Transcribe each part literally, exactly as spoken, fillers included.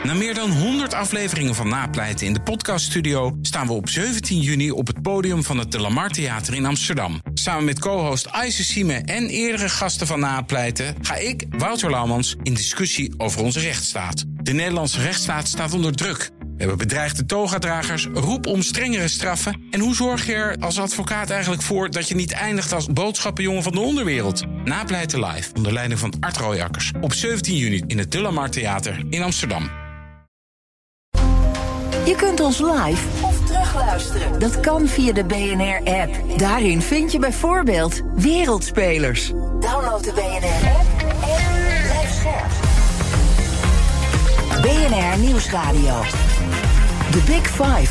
Na meer dan honderd afleveringen van Napleiten in de podcaststudio staan we op zeventien juni op het podium van het De Lamar Theater in Amsterdam. Samen met co-host Ayse Sieme en eerdere gasten van Napleiten ga ik, Wouter Laumans, in discussie over onze rechtsstaat. De Nederlandse rechtsstaat staat onder druk. We hebben bedreigde togadragers, roep om strengere straffen. En hoe zorg je er als advocaat eigenlijk voor dat je niet eindigt als boodschappenjongen van de onderwereld? Napleiten live, onder leiding van Art Rooijakkers. Op zeventien juni in het De Lamar Theater in Amsterdam. Je kunt ons live of terugluisteren. Dat kan via de B N R-app. Daarin vind je bijvoorbeeld Wereldspelers. Download de B N R-app en blijf scherp. B N R Nieuwsradio. The Big Five.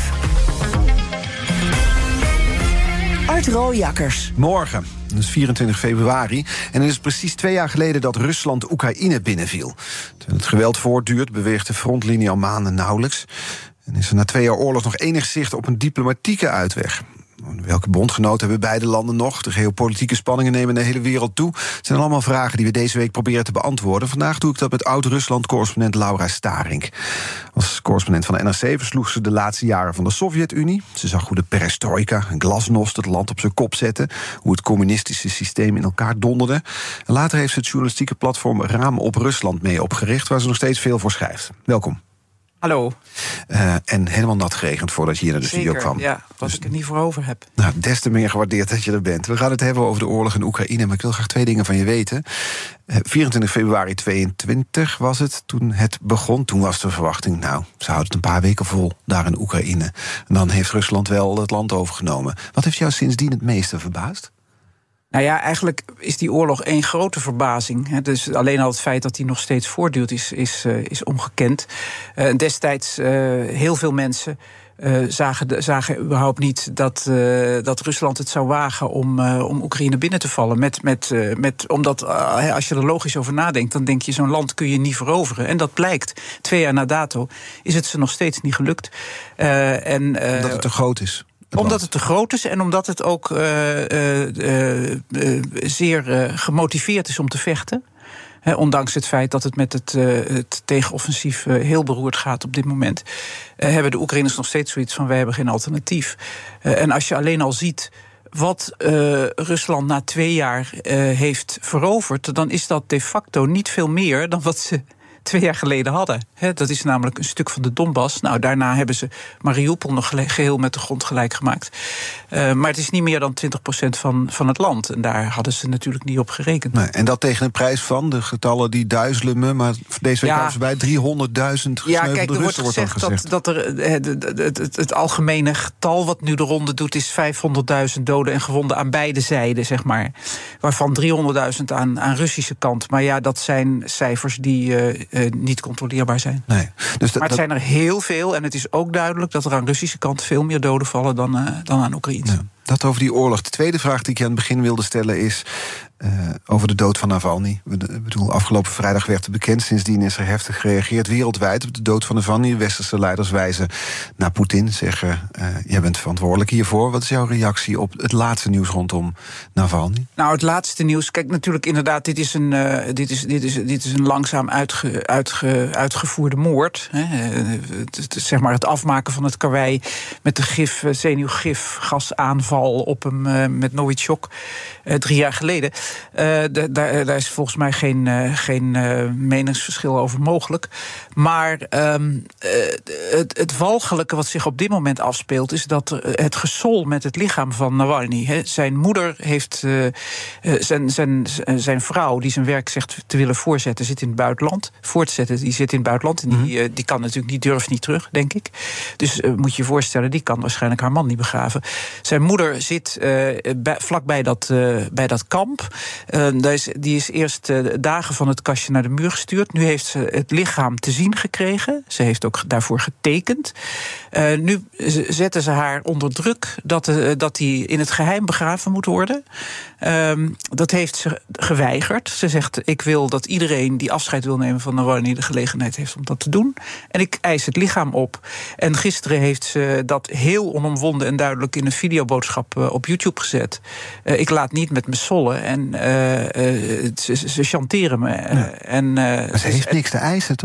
Art Rooijakkers. Morgen, dat is vierentwintig februari. En het is precies twee jaar geleden dat Rusland Oekraïne binnenviel. Terwijl het geweld voortduurt, beweegt de frontlinie al maanden nauwelijks. En is er na twee jaar oorlog nog enig zicht op een diplomatieke uitweg. Welke bondgenoten hebben beide landen nog? De geopolitieke spanningen nemen de hele wereld toe. Het zijn allemaal vragen die we deze week proberen te beantwoorden. Vandaag doe ik dat met oud-Rusland-correspondent Laura Starink. Als correspondent van de N R C versloeg ze de laatste jaren van de Sovjet-Unie. Ze zag hoe de perestroika en glasnost het land op zijn kop zette. Hoe het communistische systeem in elkaar donderde. En later heeft ze het journalistieke platform Raam op Rusland mee opgericht, waar ze nog steeds veel voor schrijft. Welkom. Hallo. Uh, en helemaal nat geregend voordat je hier naar de Zeker, studio kwam. Ja, als dus ik er niet voor over heb. Nou, des te meer gewaardeerd dat je er bent. We gaan het hebben over de oorlog in Oekraïne, maar ik wil graag twee dingen van je weten. Uh, vierentwintig februari tweeëntwintig was het toen het begon. Toen was de verwachting, nou, ze houden het een paar weken vol daar in Oekraïne. En dan heeft Rusland wel het land overgenomen. Wat heeft jou sindsdien het meeste verbaasd? Nou ja, eigenlijk is die oorlog één grote verbazing. Hè. Dus alleen al het feit dat die nog steeds voortduurt is, is, uh, is ongekend. Uh, destijds uh, heel veel mensen uh, zagen, zagen überhaupt niet dat, uh, dat Rusland het zou wagen om, uh, om Oekraïne binnen te vallen. Met, met, uh, met, omdat uh, als je er logisch over nadenkt, dan denk je, zo'n land kun je niet veroveren. En dat blijkt. Twee jaar na dato is het ze nog steeds niet gelukt. Uh, en, uh, Omdat het te groot is. Omdat het te groot is en omdat het ook uh, uh, uh, zeer uh, gemotiveerd is om te vechten. He, ondanks het feit dat het met het, uh, het tegenoffensief uh, heel beroerd gaat op dit moment, Uh, hebben de Oekraïners nog steeds zoiets van: wij hebben geen alternatief. Uh, en als je alleen al ziet wat uh, Rusland na twee jaar uh, heeft veroverd, dan is dat de facto niet veel meer dan wat ze twee jaar geleden hadden. He, dat is namelijk een stuk van de Donbass. Nou, daarna hebben ze Mariupol nog geheel met de grond gelijk gemaakt. Uh, maar het is niet meer dan twintig procent van, van het land. En daar hadden ze natuurlijk niet op gerekend. Nee, en dat tegen een prijs van, de getallen die duizelen me, maar deze week ja, kwamen ze bij driehonderdduizend gesneuvelde Ja, kijk, er wordt Russen, gezegd, wordt gezegd dat, dat er het, het, het, het, het algemene getal wat nu de ronde doet is vijfhonderdduizend doden en gewonden aan beide zijden, zeg maar. Waarvan driehonderdduizend aan, aan Russische kant. Maar ja, dat zijn cijfers die Uh, Uh, niet controleerbaar zijn. Nee. Dus maar het zijn er heel veel en het is ook duidelijk dat er aan Russische kant veel meer doden vallen dan, uh, dan aan Oekraïne. Ja, dat over die oorlog. De tweede vraag die ik je aan het begin wilde stellen is uh, over de dood van Navalny. Ik bedoel, afgelopen vrijdag werd het bekend. Sindsdien is er heftig gereageerd wereldwijd op de dood van Navalny. Westerse leiders wijzen naar Poetin, zeggen uh, jij bent verantwoordelijk hiervoor. Wat is jouw reactie op het laatste nieuws rondom Navalny? Nou, het laatste nieuws, kijk, natuurlijk inderdaad, dit is een, uh, dit is, dit is, dit is een langzaam uitge, uitge, uitgevoerde moord. Hè. Het, het, zeg maar het afmaken van het karwei met de gif, zenuwgif, gasaanval op hem uh, met Novichok uh, drie jaar geleden. Uh, de, daar, daar is volgens mij geen, uh, geen uh, meningsverschil over mogelijk. Maar um, uh, het, het walgelijke wat zich op dit moment afspeelt is dat uh, het gesol met het lichaam van Navalny. He, zijn moeder heeft uh, uh, zijn, zijn, zijn vrouw, die zijn werk zegt te willen voortzetten, zit in het buitenland. Voortzetten, die zit in het buitenland. En die, uh, die kan natuurlijk niet, durft niet terug, denk ik. Dus uh, moet je je voorstellen, die kan waarschijnlijk haar man niet begraven. Zijn moeder zit uh, bij, vlakbij dat, uh, bij dat kamp. Uh, is, die is eerst uh, dagen van het kastje naar de muur gestuurd. Nu heeft ze het lichaam te zien gekregen. Ze heeft ook daarvoor getekend. Uh, nu zetten ze haar onder druk dat, uh, dat die in het geheim begraven moet worden. Uh, dat heeft ze geweigerd. Ze zegt, ik wil dat iedereen die afscheid wil nemen van Navalny de gelegenheid heeft om dat te doen. En ik eis het lichaam op. En gisteren heeft ze dat heel onomwonden en duidelijk in een videoboodschap uh, op YouTube gezet. Uh, ik laat niet met me sollen. En uh, uh, ze, ze chanteren me. Uh, ja. en, uh, maar ze heeft niks te eisen, toch?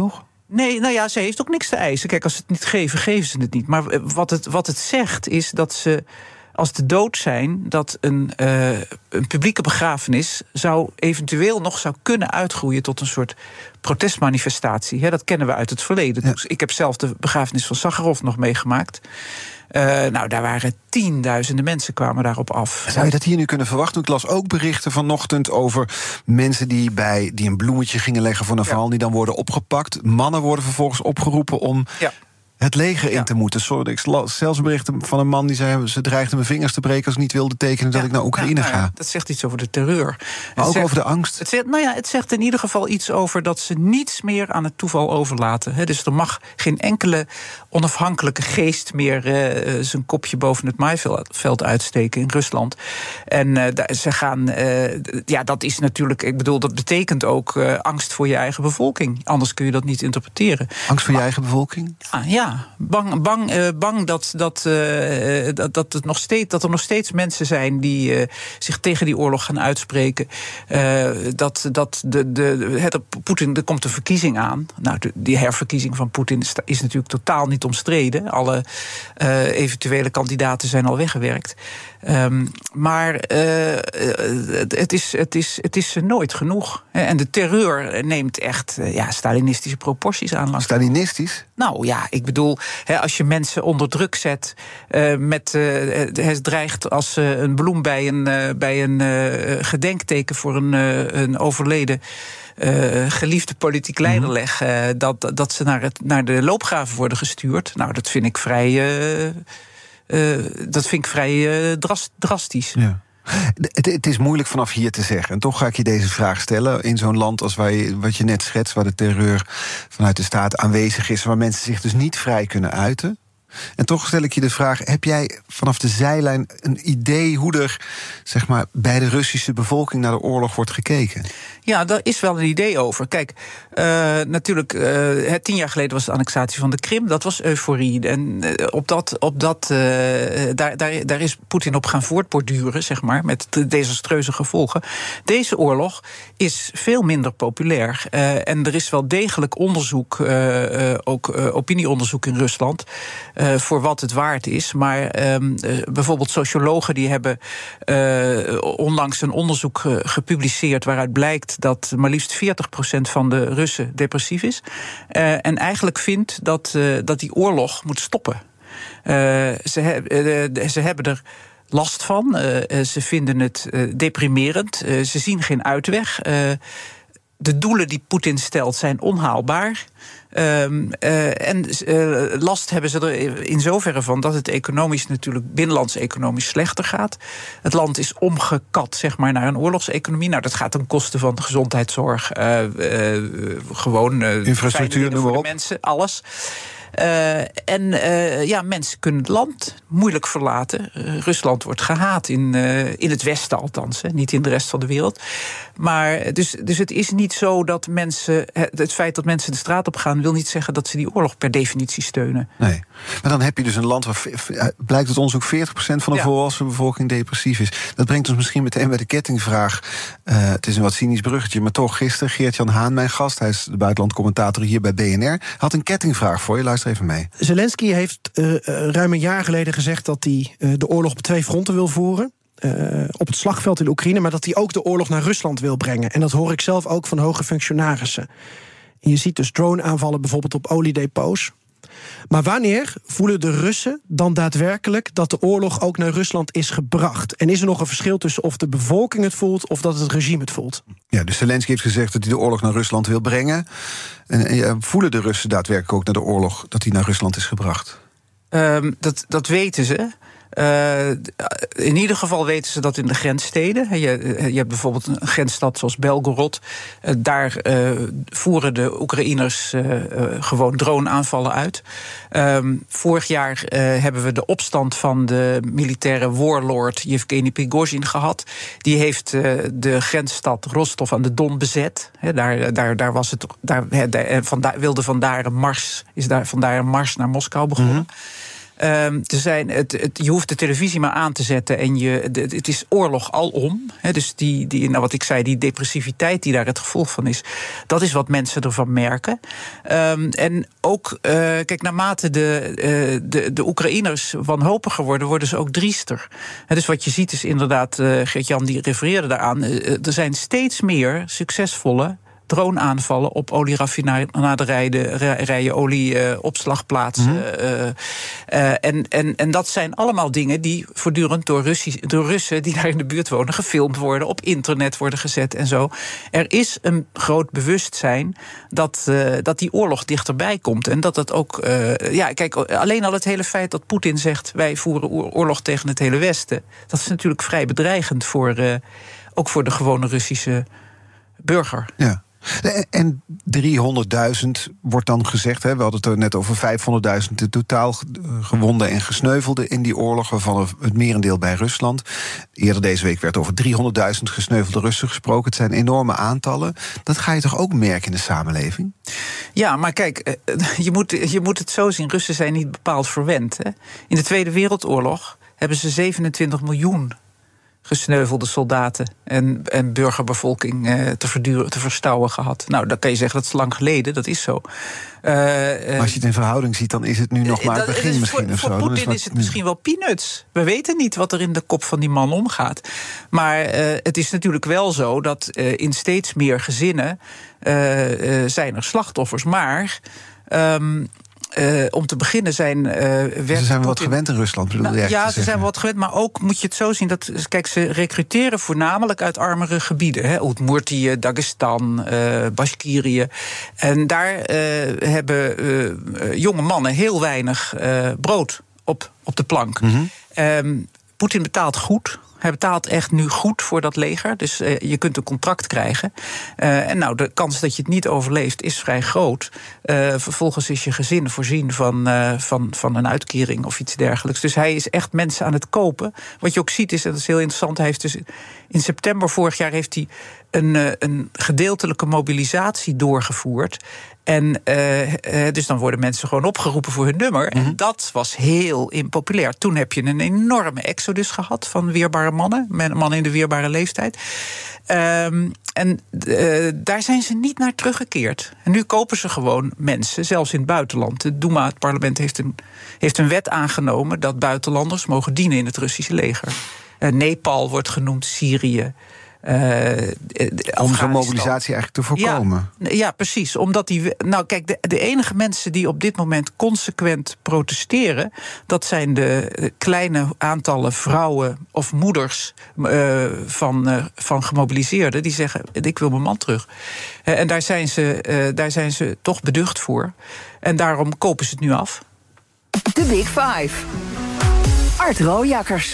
Nee, nou ja, ze heeft ook niks te eisen. Kijk, als ze het niet geven, geven ze het niet. Maar wat het, wat het zegt is dat ze, als de dood zijn, dat een, uh, een publieke begrafenis zou eventueel nog zou kunnen uitgroeien tot een soort protestmanifestatie. He, dat kennen we uit het verleden. Ja. Dus ik heb zelf de begrafenis van Sakharov nog meegemaakt. Uh, nou, daar waren tienduizenden mensen kwamen daarop af. Zou je dat hier nu kunnen verwachten? Ik las ook berichten vanochtend over mensen die, bij, die een bloemetje gingen leggen voor Navalny, ja. die dan worden opgepakt. Mannen worden vervolgens opgeroepen om ja. het leger ja. in te moeten. Sorry, ik las zelfs berichten van een man die zei, ze dreigden mijn vingers te breken als ik niet wilde tekenen dat ja. ik naar Oekraïne ja, nou ja, ga. Dat zegt iets over de terreur. Maar het ook zegt, over de angst. Het zegt, nou ja, het zegt in ieder geval iets over dat ze niets meer aan het toeval overlaten. He, dus er mag geen enkele onafhankelijke geest meer uh, zijn kopje boven het maaiveld uitsteken in Rusland. En uh, ze gaan, uh, ja, dat is natuurlijk, ik bedoel, dat betekent ook uh, angst voor je eigen bevolking. Anders kun je dat niet interpreteren. Angst voor maar, je eigen bevolking? Ah, ja, bang, bang, uh, bang dat, dat, uh, dat, dat, het nog steeds, dat er nog steeds mensen zijn die uh, zich tegen die oorlog gaan uitspreken. Uh, dat dat de, de, het, Poetin, er komt een verkiezing aan. Nou, de, die herverkiezing van Poetin is, is natuurlijk totaal niet omstreden. Alle uh, eventuele kandidaten zijn al weggewerkt. Um, maar uh, het, is, het, is, het is nooit genoeg. En de terreur neemt echt uh, ja, Stalinistische proporties aan. Stalinistisch? Nou ja, ik bedoel, he, als je mensen onder druk zet, uh, met, uh, het dreigt als uh, een bloem bij een, uh, bij een uh, gedenkteken voor een, uh, een overleden Uh, geliefde politiek leider leggen, uh, dat, dat ze naar, het, naar de loopgraven worden gestuurd. Nou, dat vind ik vrij, uh, uh, dat vind ik vrij uh, drast, drastisch. Ja. Het, het is moeilijk vanaf hier te zeggen. En toch ga ik je deze vraag stellen. In zo'n land als waar je, wat je net schetst, waar de terreur vanuit de staat aanwezig is, waar mensen zich dus niet vrij kunnen uiten. En toch stel ik je de vraag, heb jij vanaf de zijlijn een idee hoe er, zeg maar, bij de Russische bevolking naar de oorlog wordt gekeken? Ja, daar is wel een idee over. Kijk, uh, natuurlijk, uh, tien jaar geleden was de annexatie van de Krim. Dat was euforie. En uh, op dat, op dat, uh, daar, daar, daar is Poetin op gaan voortborduren, zeg maar, met de desastreuze gevolgen. Deze oorlog is veel minder populair. Uh, en er is wel degelijk onderzoek, uh, uh, ook uh, opinieonderzoek in Rusland, Uh, voor wat het waard is. Maar um, uh, bijvoorbeeld sociologen die hebben uh, onlangs een onderzoek uh, gepubliceerd waaruit blijkt dat maar liefst veertig procent van de Russen depressief is. Uh, en eigenlijk vindt dat, uh, dat die oorlog moet stoppen. Uh, ze, he- uh, ze hebben er last van. Uh, ze vinden het uh, deprimerend. Uh, ze zien geen uitweg. Uh, de doelen die Poetin stelt zijn onhaalbaar. Um, uh, en uh, last hebben ze er in zoverre van dat het economisch natuurlijk binnenlands economisch slechter gaat. Het land is omgekat, zeg maar, naar een oorlogseconomie. Nou, dat gaat ten koste van de gezondheidszorg, uh, uh, gewoon uh, infrastructuur, noem maar op. Mensen, alles. Uh, en uh, ja, mensen kunnen het land moeilijk verlaten. Uh, Rusland wordt gehaat, in, uh, in het Westen althans, hè, niet in de rest van de wereld. Maar dus, dus het is niet zo dat mensen, het feit dat mensen de straat op gaan, wil niet zeggen dat ze die oorlog per definitie steunen. Nee, maar dan heb je dus een land waar, blijkt uit onderzoek, veertig procent van de ja. volwassen bevolking depressief is. Dat brengt ons misschien meteen bij de kettingvraag. Uh, het is een wat cynisch bruggetje, maar toch, gisteren Geert-Jan Haan, mijn gast, hij is de buitenlandcommentator hier bij B N R, had een kettingvraag voor je. Luister even mee. Zelensky heeft uh, ruim een jaar geleden gezegd dat hij uh, de oorlog op twee fronten wil voeren. Uh, op het slagveld in Oekraïne, maar dat hij ook de oorlog naar Rusland wil brengen. En dat hoor ik zelf ook van hoge functionarissen. En je ziet dus drone-aanvallen bijvoorbeeld op oliedepots. Maar wanneer voelen de Russen dan daadwerkelijk dat de oorlog ook naar Rusland is gebracht? En is er nog een verschil tussen of de bevolking het voelt of dat het regime het voelt? Ja, dus Zelensky heeft gezegd dat hij de oorlog naar Rusland wil brengen. En, en ja, voelen de Russen daadwerkelijk ook naar de oorlog dat die naar Rusland is gebracht? Um, dat, dat weten ze. Uh, in ieder geval weten ze dat in de grenssteden. Je, je hebt bijvoorbeeld een grensstad zoals Belgorod. Uh, daar uh, voeren de Oekraïners uh, uh, gewoon drone-aanvallen uit. Um, vorig jaar uh, hebben we de opstand van de militaire warlord Yevgeny Prigozhin gehad. Die heeft uh, de grensstad Rostov aan de Don bezet. He, daar, daar, daar was het. Daar, he, daar, vandaar, wilde vandaar een mars, is daar vandaar een mars naar Moskou begonnen. Mm-hmm. Um, er zijn, het, het, je hoeft de televisie maar aan te zetten en je, de, het is oorlog alom. He, dus die, die, nou wat ik zei, die depressiviteit die daar het gevolg van is, dat is wat mensen ervan merken. Um, en ook, uh, kijk, naarmate de, uh, de, de Oekraïners wanhopiger worden, worden ze ook driester. He, dus wat je ziet is inderdaad, uh, Geert-Jan die refereerde daaraan, uh, er zijn steeds meer succesvolle droneaanvallen op olieraffinaderijen, olieopslagplaatsen. Mm-hmm. Uh, uh, en, en, en dat zijn allemaal dingen die voortdurend door, Russi- door Russen die daar in de buurt wonen gefilmd worden, op internet worden gezet en zo. Er is een groot bewustzijn dat, uh, dat die oorlog dichterbij komt. En dat het ook, uh, ja, kijk, alleen al het hele feit dat Poetin zegt, wij voeren oorlog tegen het hele Westen, dat is natuurlijk vrij bedreigend voor, uh, ook voor de gewone Russische burger. Ja. En driehonderdduizend wordt dan gezegd, hè, we hadden het er net over vijfhonderdduizend in totaal gewonden en gesneuvelden in die oorlog, waarvan het merendeel bij Rusland. Eerder deze week werd over driehonderdduizend gesneuvelde Russen gesproken. Het zijn enorme aantallen. Dat ga je toch ook merken in de samenleving? Ja, maar kijk, je moet, je moet het zo zien. Russen zijn niet bepaald verwend. Hè. In de Tweede Wereldoorlog hebben ze zevenentwintig miljoen gesneuvelde soldaten en, en burgerbevolking eh, te, verduren, te verstouwen gehad. Nou, dan kan je zeggen dat is lang geleden, dat is zo. Uh, maar als je het in verhouding ziet, dan is het nu nog maar het begin misschien. Voor, of zo. voor Poetin is, is het misschien wel peanuts. We weten niet wat er in de kop van die man omgaat. Maar uh, het is natuurlijk wel zo dat uh, in steeds meer gezinnen uh, uh, zijn er slachtoffers. Maar Um, Uh, om te beginnen zijn... Uh, ze zijn wat gewend in Rusland, bedoel nou, je Ja, ze zeggen. zijn wat gewend, maar ook moet je het zo zien dat, kijk, ze recruteren voornamelijk uit armere gebieden. Udmurtië, Dagestan, uh, Bashkirië. En daar uh, hebben uh, jonge mannen heel weinig uh, brood op, op de plank. Mm-hmm. Um, Poetin betaalt goed. Hij betaalt echt nu goed voor dat leger. Dus uh, je kunt een contract krijgen. Uh, en nou, de kans dat je het niet overleeft is vrij groot. Uh, vervolgens is je gezin voorzien van, uh, van, van een uitkering of iets dergelijks. Dus hij is echt mensen aan het kopen. Wat je ook ziet is, en dat is heel interessant, hij heeft dus in september vorig jaar heeft hij een, uh, een gedeeltelijke mobilisatie doorgevoerd. En uh, uh, dus dan worden mensen gewoon opgeroepen voor hun nummer. Mm-hmm. En dat was heel impopulair. Toen heb je een enorme exodus gehad van weerbare mannen. Mannen in de weerbare leeftijd. Um, en uh, daar zijn ze niet naar teruggekeerd. En nu kopen ze gewoon mensen, zelfs in het buitenland. De Duma, het parlement, heeft een, heeft een wet aangenomen dat buitenlanders mogen dienen in het Russische leger. Uh, Nepal wordt genoemd, Syrië. Uh, Om zo'n mobilisatie eigenlijk te voorkomen. Ja, ja, precies. Omdat die, nou, kijk, de, de enige mensen die op dit moment consequent protesteren, dat zijn de kleine aantallen vrouwen of moeders uh, van, uh, van gemobiliseerden die zeggen: ik wil mijn man terug. Uh, en daar zijn, ze, uh, daar zijn ze toch beducht voor. En daarom kopen ze het nu af. De Big Five. Art Rooijakkers.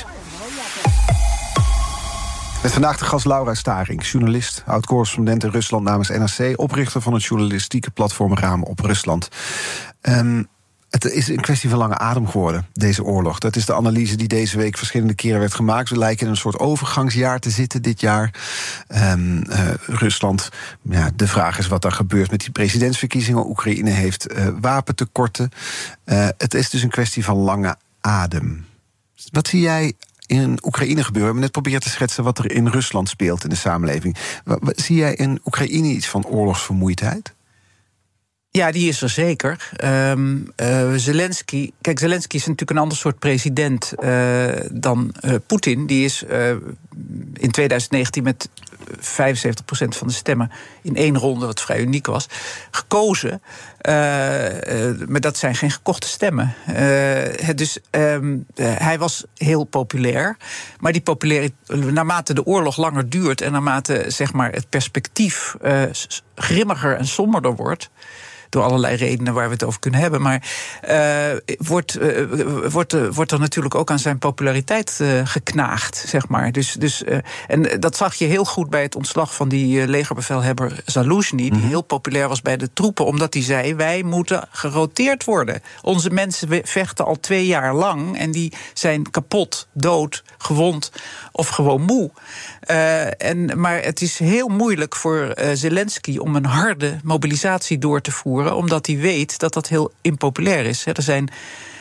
Met vandaag de gast Laura Staring, journalist, oud-correspondent in Rusland namens N R C, oprichter van het journalistieke platform Raam op Rusland. Um, het is een kwestie van lange adem geworden, deze oorlog. Dat is de analyse die deze week verschillende keren werd gemaakt. We lijken in een soort overgangsjaar te zitten dit jaar. Um, uh, Rusland, ja, de vraag is wat daar gebeurt met die presidentsverkiezingen. Oekraïne heeft uh, wapentekorten. Uh, het is dus een kwestie van lange adem. Wat zie jij in Oekraïne gebeuren? We hebben net proberen te schetsen wat er in Rusland speelt in de samenleving. Zie jij in Oekraïne iets van oorlogsvermoeidheid? Ja, die is er zeker. Um, uh, Zelensky, kijk, Zelensky is natuurlijk een ander soort president uh, dan uh, Poetin. Die is uh, in twintig negentien met vijfenzeventig procent van de stemmen in één ronde, wat vrij uniek was, gekozen. Uh, uh, maar dat zijn geen gekochte stemmen. Uh, dus um, uh, hij was heel populair. Maar die populariteit, naarmate de oorlog langer duurt en naarmate zeg maar, het perspectief uh, grimmiger en somberder wordt, door allerlei redenen waar we het over kunnen hebben. Maar uh, wordt, uh, wordt, uh, wordt er natuurlijk ook aan zijn populariteit uh, geknaagd, zeg maar. Dus, dus, uh, en dat zag je heel goed bij het ontslag van die uh, legerbevelhebber Zaluzhny, die mm-hmm. heel populair was bij de troepen, omdat hij zei: wij moeten geroteerd worden. Onze mensen vechten al twee jaar lang en die zijn kapot, dood, gewond of gewoon moe. Uh, en, maar het is heel moeilijk voor uh, Zelensky om een harde mobilisatie door te voeren, omdat hij weet dat dat heel impopulair is. Er zijn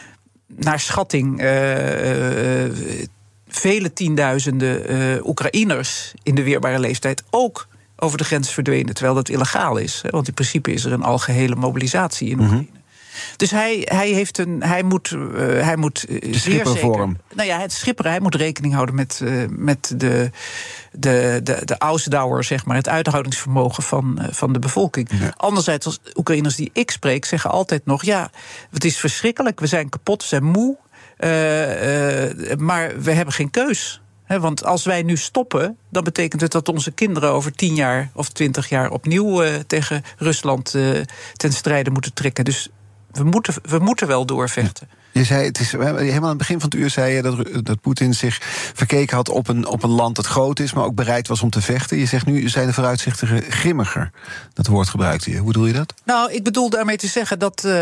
naar schatting uh, uh, vele tienduizenden uh, Oekraïners in de weerbare leeftijd ook over de grens verdwenen, terwijl dat illegaal is. Hè, want in principe is er een algehele mobilisatie in Oekraïne. Mm-hmm. Dus hij, hij, heeft een, hij moet, uh, hij moet de zeer zeker... voor hem. Nou ja, het schipperen, hij moet rekening houden met, uh, met de, de, de, de Ausdauer, zeg maar, het uithoudingsvermogen van, uh, van de bevolking. Ja. Anderzijds, als Oekraïners die ik spreek, zeggen altijd nog, ja, het is verschrikkelijk, we zijn kapot, we zijn moe, uh, uh, maar we hebben geen keus. He, want als wij nu stoppen, dan betekent het dat onze kinderen over tien jaar of twintig jaar opnieuw uh, tegen Rusland uh, ten strijde moeten trekken. Dus we moeten, we moeten wel doorvechten. Ja. Je zei, het is, helemaal aan het begin van het uur zei je dat, dat Poetin zich verkeken had op een, op een land dat groot is, maar ook bereid was om te vechten. Je zegt nu zijn de vooruitzichten grimmiger. Dat woord gebruikte je. Hoe bedoel je dat? Nou, ik bedoel daarmee te zeggen dat uh,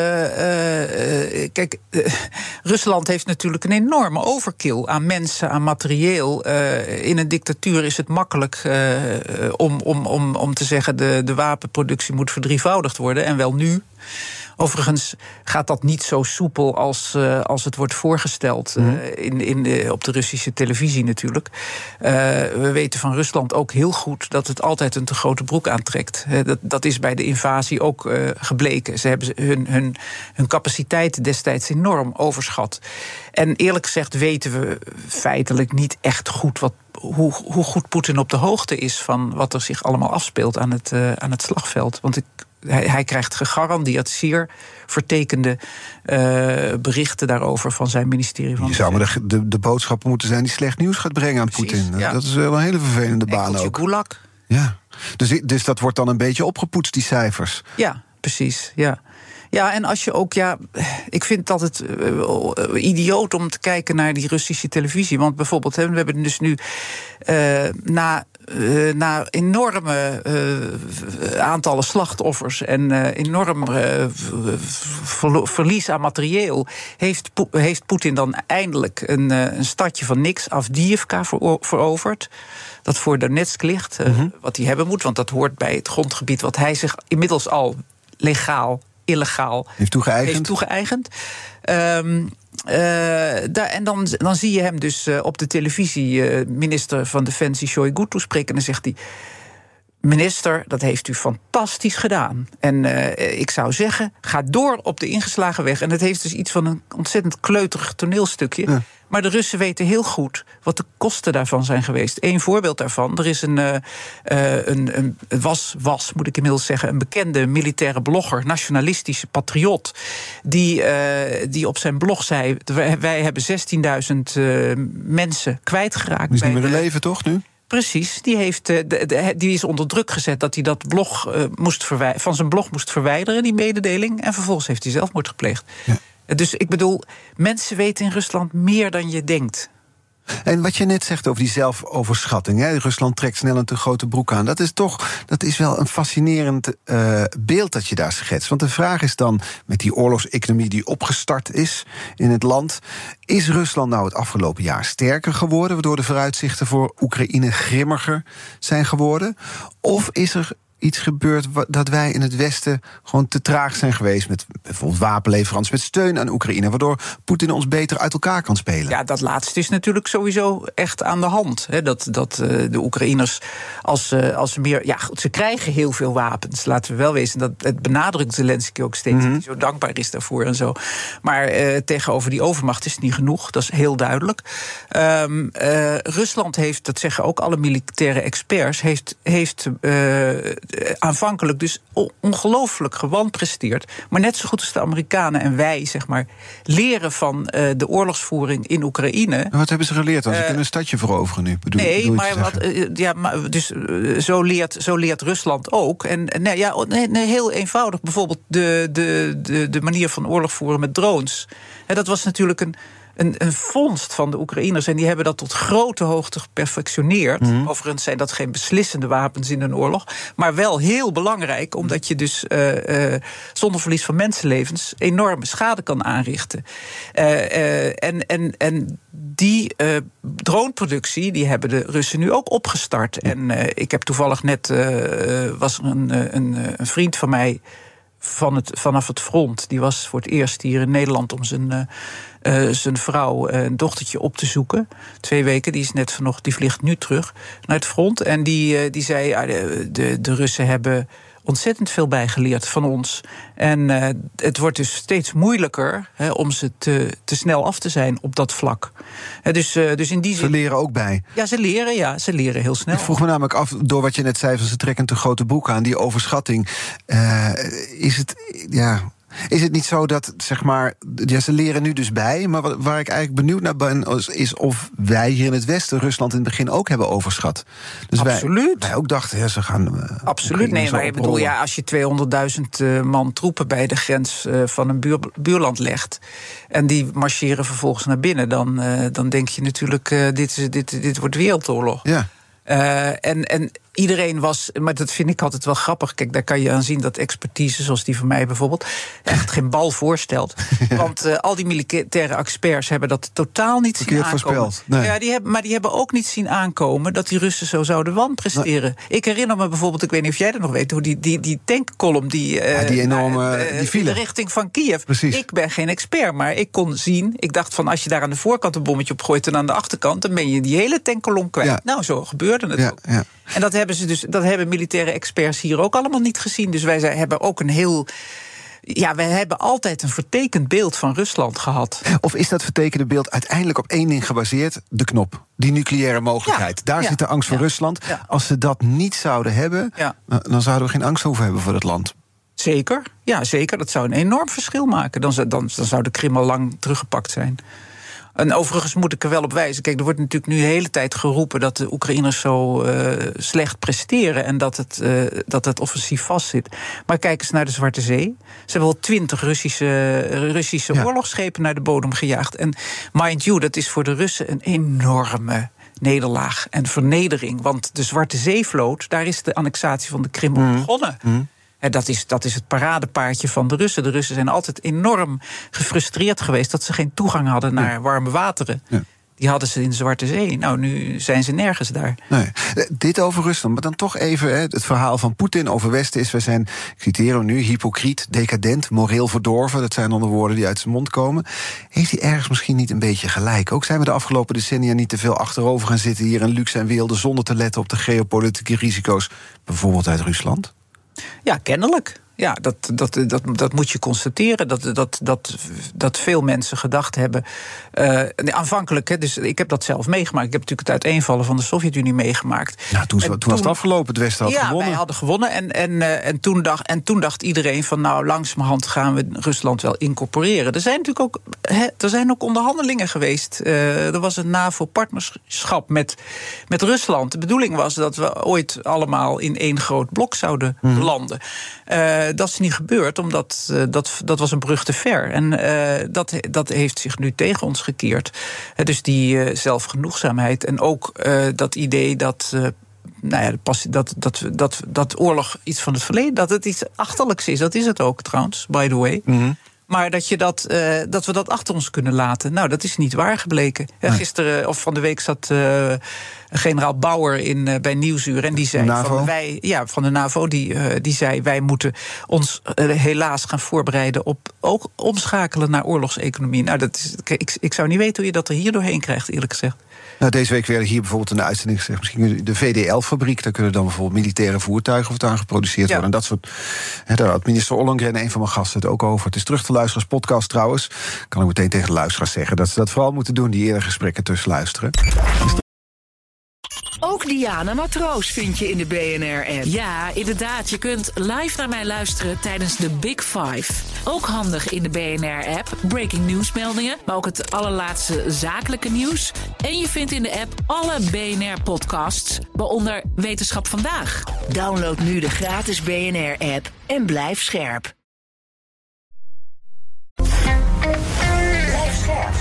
uh, kijk, uh, Rusland heeft natuurlijk een enorme overkill aan mensen, aan materieel. Uh, in een dictatuur is het makkelijk uh, om, om, om, om te zeggen de, de wapenproductie moet verdrievoudigd worden. En wel nu. Overigens gaat dat niet zo soepel als, uh, als het wordt voorgesteld uh, in, in de, op de Russische televisie natuurlijk. Uh, we weten van Rusland ook heel goed dat het altijd een te grote broek aantrekt. Uh, dat, dat is bij de invasie ook uh, gebleken. Ze hebben hun, hun, hun capaciteiten destijds enorm overschat. En eerlijk gezegd weten we feitelijk niet echt goed wat, hoe, hoe goed Poetin op de hoogte is van wat er zich allemaal afspeelt aan het, uh, aan het slagveld. Want ik Hij, hij krijgt gegarandeerd zeer vertekende uh, berichten daarover van zijn ministerie van. Je zou maar de, de, de boodschappen moeten zijn die slecht nieuws gaat brengen aan Poetin. Ja. Dat is wel een hele vervelende baan ook. Gulag. Ja. Dus, dus dat wordt dan een beetje opgepoetst, die cijfers. Ja, precies. Ja. Ja, en als je ook, ja, ik vind dat het uh, idioot om te kijken naar die Russische televisie. Want bijvoorbeeld, we hebben dus nu uh, na. Uh, na enorme uh, aantallen slachtoffers en uh, enorm uh, ver- verlies aan materieel, heeft, po- heeft Poetin dan eindelijk een, uh, een stadje van niks, Avdiivka, ver- veroverd. Dat voor Donetsk ligt, uh, mm-hmm. wat hij hebben moet, want dat hoort bij het grondgebied wat hij zich inmiddels al legaal, illegaal heeft toegeëigend. Heeft toegeëigend. Um, Uh, daar, en dan, dan zie je hem dus uh, op de televisie uh, minister van Defensie Shoigu toespreken. En dan zegt hij: minister, dat heeft u fantastisch gedaan. En uh, ik zou zeggen, ga door op de ingeslagen weg. En het heeft dus iets van een ontzettend kleuterig toneelstukje. Ja. Maar de Russen weten heel goed wat de kosten daarvan zijn geweest. Eén voorbeeld daarvan, er is een, uh, een, een was, was, moet ik inmiddels zeggen, een bekende militaire blogger, nationalistische patriot, die, uh, die op zijn blog zei: wij, wij hebben zestienduizend uh, mensen kwijtgeraakt. Die is niet meer in leven, toch, nu? Precies, die, heeft, de, de, die is onder druk gezet dat hij dat blog uh, moest verwij- van zijn blog moest verwijderen, die mededeling. En vervolgens heeft hij zelfmoord gepleegd. Ja. Dus ik bedoel, mensen weten in Rusland meer dan je denkt. En wat je net zegt over die zelfoverschatting, hè, Rusland trekt snel een te grote broek aan, dat is toch, dat is wel een fascinerend uh, beeld dat je daar schetst. Want de vraag is dan, met die oorlogseconomie die opgestart is in het land, is Rusland nou het afgelopen jaar sterker geworden, waardoor de vooruitzichten voor Oekraïne grimmiger zijn geworden? Of is er iets gebeurd dat wij in het Westen gewoon te traag zijn geweest met bijvoorbeeld wapenleveranties, met steun aan Oekraïne, waardoor Poetin ons beter uit elkaar kan spelen? Ja, dat laatste is natuurlijk sowieso echt aan de hand. Hè, dat dat uh, de Oekraïners, als, uh, als ze meer, ja, goed, ze krijgen heel veel wapens. Laten we wel wezen, dat het benadrukt Zelensky ook steeds, mm-hmm. dat hij zo dankbaar is daarvoor en zo. Maar uh, tegenover die overmacht is het niet genoeg. Dat is heel duidelijk. Um, uh, Rusland heeft, dat zeggen ook alle militaire experts, heeft, heeft uh, aanvankelijk dus ongelooflijk gewanpresteerd. Maar net zo goed als de Amerikanen en wij, zeg maar, leren van uh, de oorlogsvoering in Oekraïne. En wat hebben ze geleerd dan? Ze uh, kunnen een stadje veroveren nu, bedoel, nee, bedoel maar, wat, uh, ja, maar dus, uh, zo, leert, zo leert Rusland ook. En uh, nee, ja, nee, nee, heel eenvoudig. Bijvoorbeeld de, de, de, de manier van oorlog voeren met drones. En dat was natuurlijk een Een, een vondst van de Oekraïners. En die hebben dat tot grote hoogte geperfectioneerd. Mm-hmm. Overigens zijn dat geen beslissende wapens in een oorlog. Maar wel heel belangrijk, omdat je dus uh, uh, zonder verlies van mensenlevens enorme schade kan aanrichten. Uh, uh, en, en, en die uh, droneproductie, die hebben de Russen nu ook opgestart. En uh, ik heb toevallig net, uh, was er een, een, een vriend van mij van het, vanaf het front. Die was voor het eerst hier in Nederland om zijn, uh, uh, zijn vrouw, uh, een dochtertje op te zoeken. Twee weken, die is net vanochtend, die vliegt nu terug naar het front. En die, uh, die zei, uh, de, de, de Russen hebben ontzettend veel bijgeleerd van ons. En uh, het wordt dus steeds moeilijker he, om ze te, te snel af te zijn op dat vlak. He, dus, uh, dus in die zin, ze leren ook bij. Ja, ze leren, ja, ze leren heel snel. Ik vroeg me namelijk af, door wat je net zei, van ze trekken te grote boeken aan, die overschatting. Uh, is het, ja... Is het niet zo dat, zeg maar, ja, ze leren nu dus bij, maar wat, waar ik eigenlijk benieuwd naar ben, is of wij hier in het Westen Rusland in het begin ook hebben overschat. Dus Absoluut. Wij, wij ook dachten, ja, ze gaan. Uh, Absoluut, nee, maar ik bedoel, ja, als je tweehonderdduizend uh, man troepen bij de grens uh, van een buur, buurland legt en die marcheren vervolgens naar binnen, dan, uh, dan denk je natuurlijk, uh, dit, is, dit, dit wordt wereldoorlog. Ja. Uh, en, en iedereen was, maar dat vind ik altijd wel grappig. Kijk, daar kan je aan zien dat expertise, zoals die van mij bijvoorbeeld, echt geen bal voorstelt. Ja. Want uh, al die militaire experts hebben dat totaal niet zien aankomen. Voorspeld. Nee. Ja, die hebben, maar die hebben ook niet zien aankomen dat die Russen zo zouden wanpresteren. Nee. Ik herinner me bijvoorbeeld, ik weet niet of jij dat nog weet, hoe die, die, die tankkolom die, uh, ja, die enorme uh, die file. in de richting van Kiev. Precies. Ik ben geen expert, maar ik kon zien. Ik dacht van, als je daar aan de voorkant een bommetje op gooit en aan de achterkant, dan ben je die hele tankkolom kwijt. Ja. Nou, zo gebeurde het ja, ook. Ja. En dat hebben ze dus, dat hebben militaire experts hier ook allemaal niet gezien. Dus wij zijn, hebben ook een heel. Ja, wij hebben altijd een vertekend beeld van Rusland gehad. Of is dat vertekende beeld uiteindelijk op één ding gebaseerd? De knop. Die nucleaire mogelijkheid. Ja, Daar ja, zit de angst voor ja, Rusland. Ja. Als ze dat niet zouden hebben, ja. dan zouden we geen angst hoeven hebben voor dat land. Zeker, ja, zeker. Dat zou een enorm verschil maken. Dan, dan, dan zou de Krim al lang teruggepakt zijn. En overigens moet ik er wel op wijzen. Kijk, er wordt natuurlijk nu de hele tijd geroepen dat de Oekraïners zo uh, slecht presteren en dat het, uh, dat het offensief vastzit. Maar kijk eens naar de Zwarte Zee. Ze hebben wel twintig Russische, Russische ja. oorlogsschepen naar de bodem gejaagd. En mind you, dat is voor de Russen een enorme nederlaag en vernedering. Want de Zwarte Zeevloot, daar is de annexatie van de Krim mm. begonnen. Mm. Dat is, dat is het paradepaardje van de Russen. De Russen zijn altijd enorm gefrustreerd geweest dat ze geen toegang hadden naar ja. warme wateren. Ja. Die hadden ze in de Zwarte Zee. Nou, nu zijn ze nergens daar. Nee. Dit over Rusland, maar dan toch even hè, het verhaal van Poetin over Westen is, wij zijn, ik citeer hem nu, hypocriet, decadent, moreel verdorven. Dat zijn dan de woorden die uit zijn mond komen. Heeft hij ergens misschien niet een beetje gelijk? Ook zijn we de afgelopen decennia niet te veel achterover gaan zitten hier in luxe en weelde zonder te letten op de geopolitieke risico's, bijvoorbeeld uit Rusland? Ja, kennelijk. Ja, dat, dat, dat, dat moet je constateren. Dat, dat, dat, dat veel mensen gedacht hebben. Uh, aanvankelijk, hè, dus ik heb dat zelf meegemaakt. Ik heb natuurlijk het uiteenvallen van de Sovjet-Unie meegemaakt. Ja, toen, toen, toen was het afgelopen, het Westen had ja, gewonnen. Ja, wij hadden gewonnen. En, en, uh, en, toen dacht, en toen dacht iedereen van, nou, langzamerhand gaan we Rusland wel incorporeren. Er zijn natuurlijk ook, hè, er zijn ook onderhandelingen geweest. Uh, er was een NAVO-partnerschap met, met Rusland. De bedoeling was dat we ooit allemaal in één groot blok zouden hmm. landen. Uh, dat is niet gebeurd, omdat uh, dat, dat was een brug te ver. En uh, dat, dat heeft zich nu tegen ons gekeerd. Uh, dus die uh, zelfgenoegzaamheid en ook uh, dat idee dat, uh, nou ja, dat, dat, dat, dat, dat oorlog iets van het verleden, dat het iets achterlijks is. Dat is het ook trouwens, by the way. Mm-hmm. Maar dat, je dat, uh, dat we dat achter ons kunnen laten, nou, dat is niet waar gebleken. Nee. Gisteren of van de week zat uh, generaal Bauer in, uh, bij Nieuwsuur en die zei van wij, ja, van de NAVO, die, uh, die zei wij moeten ons uh, helaas gaan voorbereiden op ook omschakelen naar oorlogseconomie. Nou, dat is, ik, ik zou niet weten hoe je dat er hier doorheen krijgt, eerlijk gezegd. Nou, deze week werden hier bijvoorbeeld in de uitzending gezegd, misschien de V D L-fabriek, daar kunnen dan bijvoorbeeld militaire voertuigen of aan geproduceerd ja. worden. En dat soort. Hè, daar had minister Ollongren, een van mijn gasten, het ook over. Het is terug te luisteren als podcast trouwens. Kan ik meteen tegen de luisteraars zeggen dat ze dat vooral moeten doen, die eerder gesprekken tussen luisteren. Ook Diana Matroos vind je in de B N R-app. Ja, inderdaad. Je kunt live naar mij luisteren tijdens de Big Five. Ook handig in de B N R-app. Breaking nieuwsmeldingen, maar ook het allerlaatste zakelijke nieuws. En je vindt in de app alle B N R-podcasts, waaronder Wetenschap Vandaag. Download nu de gratis B N R-app en blijf scherp. Blijf scherp.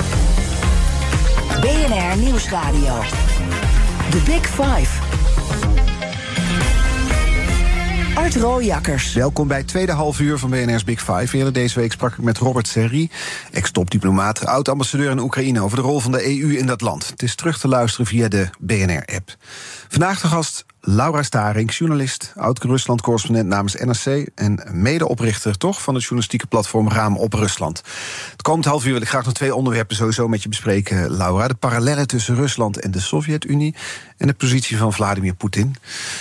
B N R Nieuwsradio. The Big Five. Art Rooijakkers. Welkom bij het tweede half uur van B N R's Big Five. Eerder deze week sprak ik met Robert Serri, ex-topdiplomaat, oud-ambassadeur in Oekraïne, over de rol van de E U in dat land. Het is terug te luisteren via de B N R-app. Vandaag de gast Laura Staring, journalist, oud-Rusland-correspondent namens N R C en medeoprichter toch van het journalistieke platform Raam op Rusland. Het komend half uur wil ik graag nog twee onderwerpen sowieso met je bespreken, Laura. De parallellen tussen Rusland en de Sovjet-Unie en de positie van Vladimir Poetin.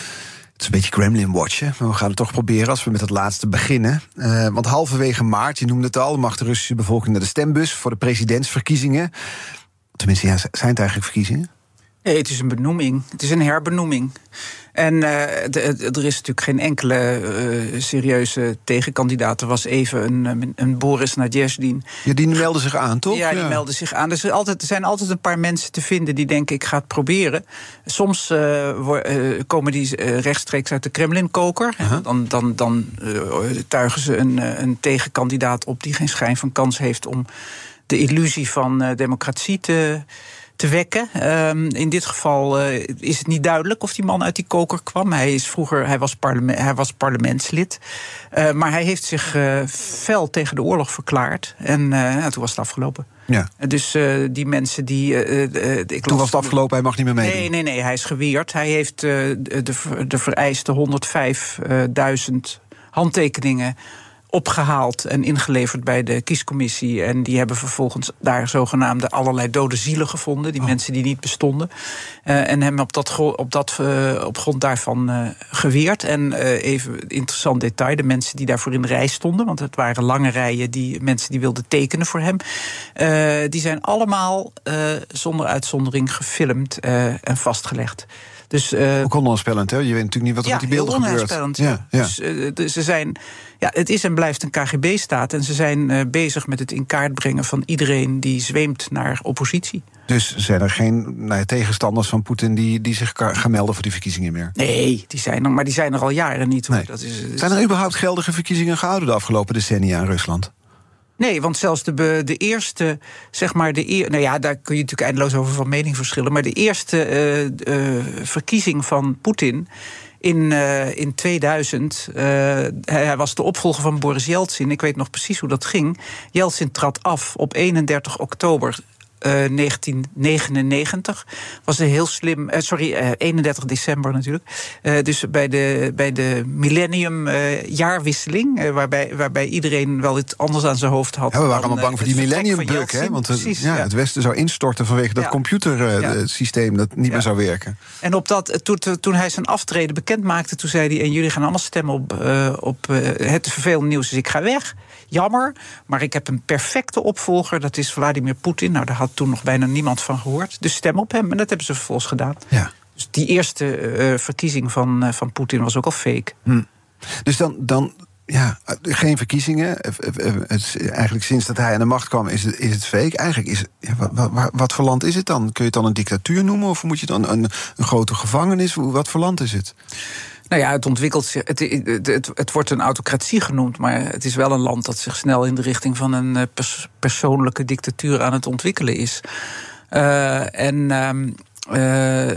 Het is een beetje Kremlin-watchen, maar we gaan het toch proberen als we met het laatste beginnen. Uh, want halverwege maart, je noemde het al, mag de Russische bevolking naar de stembus voor de presidentsverkiezingen. Tenminste, ja, zijn het eigenlijk verkiezingen? Nee, het is een benoeming. Het is een herbenoeming. En uh, de, de, er is natuurlijk geen enkele uh, serieuze tegenkandidaat. Er was even een, een Boris Nadezhdin. Ja, die meldde zich aan, toch? Ja, die ja. meldde zich aan. Er, altijd, er zijn altijd een paar mensen te vinden die denken, ik ga het proberen. Soms uh, wo- uh, komen die uh, rechtstreeks uit de Kremlin-koker. Uh-huh. Dan, dan, dan uh, tuigen ze een, een tegenkandidaat op die geen schijn van kans heeft om de illusie van uh, democratie te... te wekken. Um, in dit geval uh, is het niet duidelijk of die man uit die koker kwam. Hij is vroeger, hij was, parlement, hij was parlementslid. Uh, maar hij heeft zich uh, fel tegen de oorlog verklaard. En uh, nou, toen was het afgelopen. Ja. Uh, dus uh, die mensen die... Uh, uh, ik toen was het afgelopen, hij mag niet meer meedoen. Nee, nee, nee, hij is geweerd. Hij heeft uh, de, de vereiste honderdvijfduizend handtekeningen opgehaald en ingeleverd bij de kiescommissie. En die hebben vervolgens daar zogenaamde allerlei dode zielen gevonden. Die oh. mensen die niet bestonden. Uh, en hem op, dat, op, dat, uh, op grond daarvan uh, geweerd. En uh, even interessant detail, de mensen die daarvoor in de rij stonden, want het waren lange rijen, die mensen die wilden tekenen voor hem. Uh, die zijn allemaal uh, zonder uitzondering gefilmd uh, en vastgelegd. Dus, uh, ook onheilspellend, hè? Je weet natuurlijk niet wat er ja, met die beelden gebeurt. Ja, ja, ja. Dus, uh, dus ze zijn, ja, het is en blijft een K G B-staat. En ze zijn uh, bezig met het in kaart brengen van iedereen die zweemt naar oppositie. Dus zijn er geen nou ja, tegenstanders van Poetin die, die zich gaan melden voor die verkiezingen meer? Nee, die zijn er, maar die zijn er al jaren niet. Hoor. Nee. Dat is, dat zijn er überhaupt geldige verkiezingen gehouden de afgelopen decennia in Rusland? Nee, want zelfs de, de eerste, zeg maar, de eer, nou ja, daar kun je natuurlijk eindeloos over van mening verschillen. Maar de eerste uh, uh, verkiezing van Poetin in, uh, in tweeduizend, uh, hij, hij was de opvolger van Boris Yeltsin. Ik weet nog precies hoe dat ging. Yeltsin trad af op eenendertig oktober. Uh, negentien negenennegentig was een heel slim, uh, sorry, uh, eenendertig december natuurlijk. Uh, dus bij de, bij de millennium uh, jaarwisseling, uh, waarbij, waarbij iedereen wel iets anders aan zijn hoofd had. Ja, we waren dan, allemaal bang uh, voor die millennium bug, hè? Want het, Precies, ja, ja. het Westen zou instorten vanwege dat ja. computersysteem uh, ja. dat niet ja. meer zou werken. En op dat, toen, toen hij zijn aftreden bekend maakte, toen zei hij, en jullie gaan allemaal stemmen op, uh, op uh, het vervelende nieuws, dus ik ga weg. Jammer, maar ik heb een perfecte opvolger, dat is Vladimir Poetin. Nou, daar had toen nog bijna niemand van gehoord. Dus stem op hem, en dat hebben ze vervolgens gedaan. Ja. Dus die eerste uh, verkiezing van, uh, van Poetin was ook al fake. Hm. Dus dan, dan ja, geen verkiezingen. Het, eigenlijk sinds dat hij aan de macht kwam is het, is het fake. Eigenlijk is het, ja, wat, wat, wat voor land is het dan? Kun je het dan een dictatuur noemen? Of moet je dan een, een grote gevangenis? Wat voor land is het? Nou ja, het ontwikkelt zich. Het, het, het, het wordt een autocratie genoemd, maar het is wel een land dat zich snel in de richting van een pers- persoonlijke dictatuur aan het ontwikkelen is. Uh, en um, uh,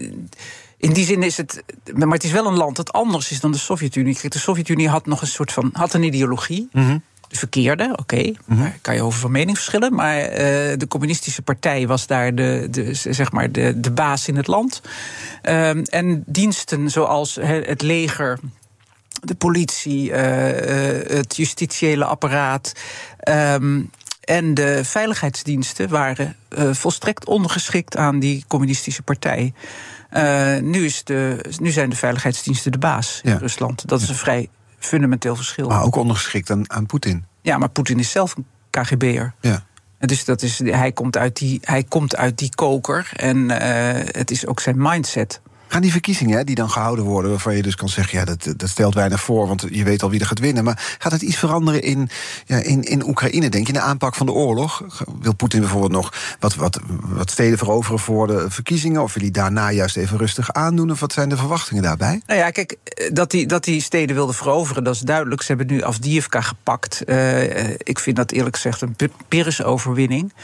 in die zin is het. Maar het is wel een land dat anders is dan de Sovjet-Unie. De Sovjet-Unie had nog een soort van. had een ideologie. Mm-hmm. De verkeerde, oké, okay. mm-hmm. Daar kan je over van mening verschillen. Maar uh, de communistische partij was daar de, de, zeg maar de, de baas in het land. Um, en diensten zoals het leger, de politie, uh, uh, het justitiële apparaat um, en de veiligheidsdiensten waren uh, volstrekt ondergeschikt aan die communistische partij. Uh, nu, is de, nu zijn de veiligheidsdiensten de baas ja. in Rusland. Dat is een vrij fundamenteel verschil. Maar ook ondergeschikt aan, aan Poetin. Ja, maar Poetin is zelf een K G B'er. Ja. En dus dat is, hij, komt uit die, hij komt uit die koker en uh, het is ook zijn mindset. Gaan die verkiezingen hè, die dan gehouden worden, waarvan je dus kan zeggen, ja, dat, dat stelt weinig voor, want je weet al wie er gaat winnen. Maar gaat het iets veranderen in, ja, in, in Oekraïne, denk je, in de aanpak van de oorlog? Wil Poetin bijvoorbeeld nog wat, wat, wat steden veroveren voor de verkiezingen? Of wil hij daarna juist even rustig aandoen? Of wat zijn de verwachtingen daarbij? Nou ja, kijk, dat die, dat die steden wilden veroveren, dat is duidelijk. Ze hebben nu Avdiivka gepakt. Uh, ik vind dat eerlijk gezegd een Pyrrhus-overwinning.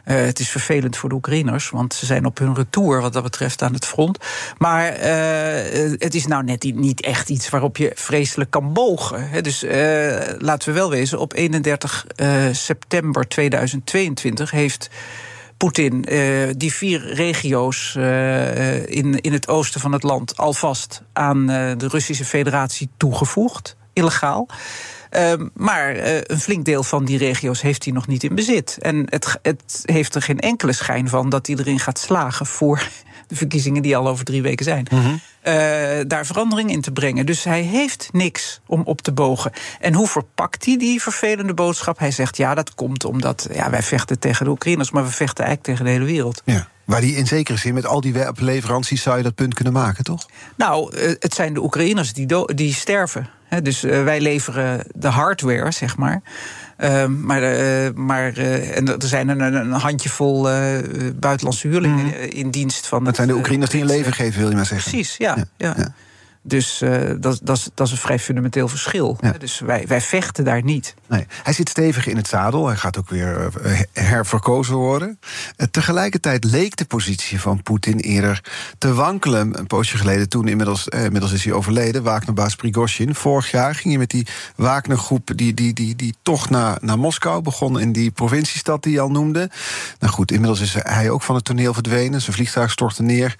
Uh, het is vervelend voor de Oekraïners, want ze zijn op hun retour wat dat betreft aan het front. Maar uh, het is nou net niet echt iets waarop je vreselijk kan bogen. Hè. Dus uh, laten we wel wezen, op eenendertig september tweeduizend tweeëntwintig heeft Poetin uh, die vier regio's uh, in, in het oosten van het land alvast aan uh, de Russische Federatie toegevoegd, illegaal. Uh, maar uh, een flink deel van die regio's heeft hij nog niet in bezit. En het, het heeft er geen enkele schijn van dat hij erin gaat slagen voor de verkiezingen die al over drie weken zijn. Mm-hmm. Uh, daar verandering in te brengen. Dus hij heeft niks om op te bogen. En hoe verpakt hij die vervelende boodschap? Hij zegt, ja, dat komt omdat ja, wij vechten tegen de Oekraïners, maar we vechten eigenlijk tegen de hele wereld. Ja. Waar die in zekere zin met al die leveranties zou je dat punt kunnen maken, toch? Nou, uh, het zijn de Oekraïners die, do- die sterven. He, dus uh, wij leveren de hardware, zeg maar. Uh, maar uh, maar uh, en er zijn een, een handjevol uh, buitenlandse huurlingen mm. in dienst van. Dat zijn de Oekraïners die een leven geven, wil je maar zeggen. Precies, ja. ja, ja. ja. Dus uh, dat, dat, dat is een vrij fundamenteel verschil. Ja. Dus wij, wij vechten daar niet. Nee. Hij zit stevig in het zadel. Hij gaat ook weer uh, herverkozen worden. Uh, tegelijkertijd leek de positie van Poetin eerder te wankelen. Een poosje geleden, toen inmiddels, uh, inmiddels is hij overleden, Wagnerbaas Prigozhin. Vorig jaar ging hij met die Wagnergroep die, die, die, die toch naar, naar Moskou begon, in die provinciestad die hij al noemde. Nou goed, inmiddels is hij ook van het toneel verdwenen. Zijn vliegtuig stortte neer.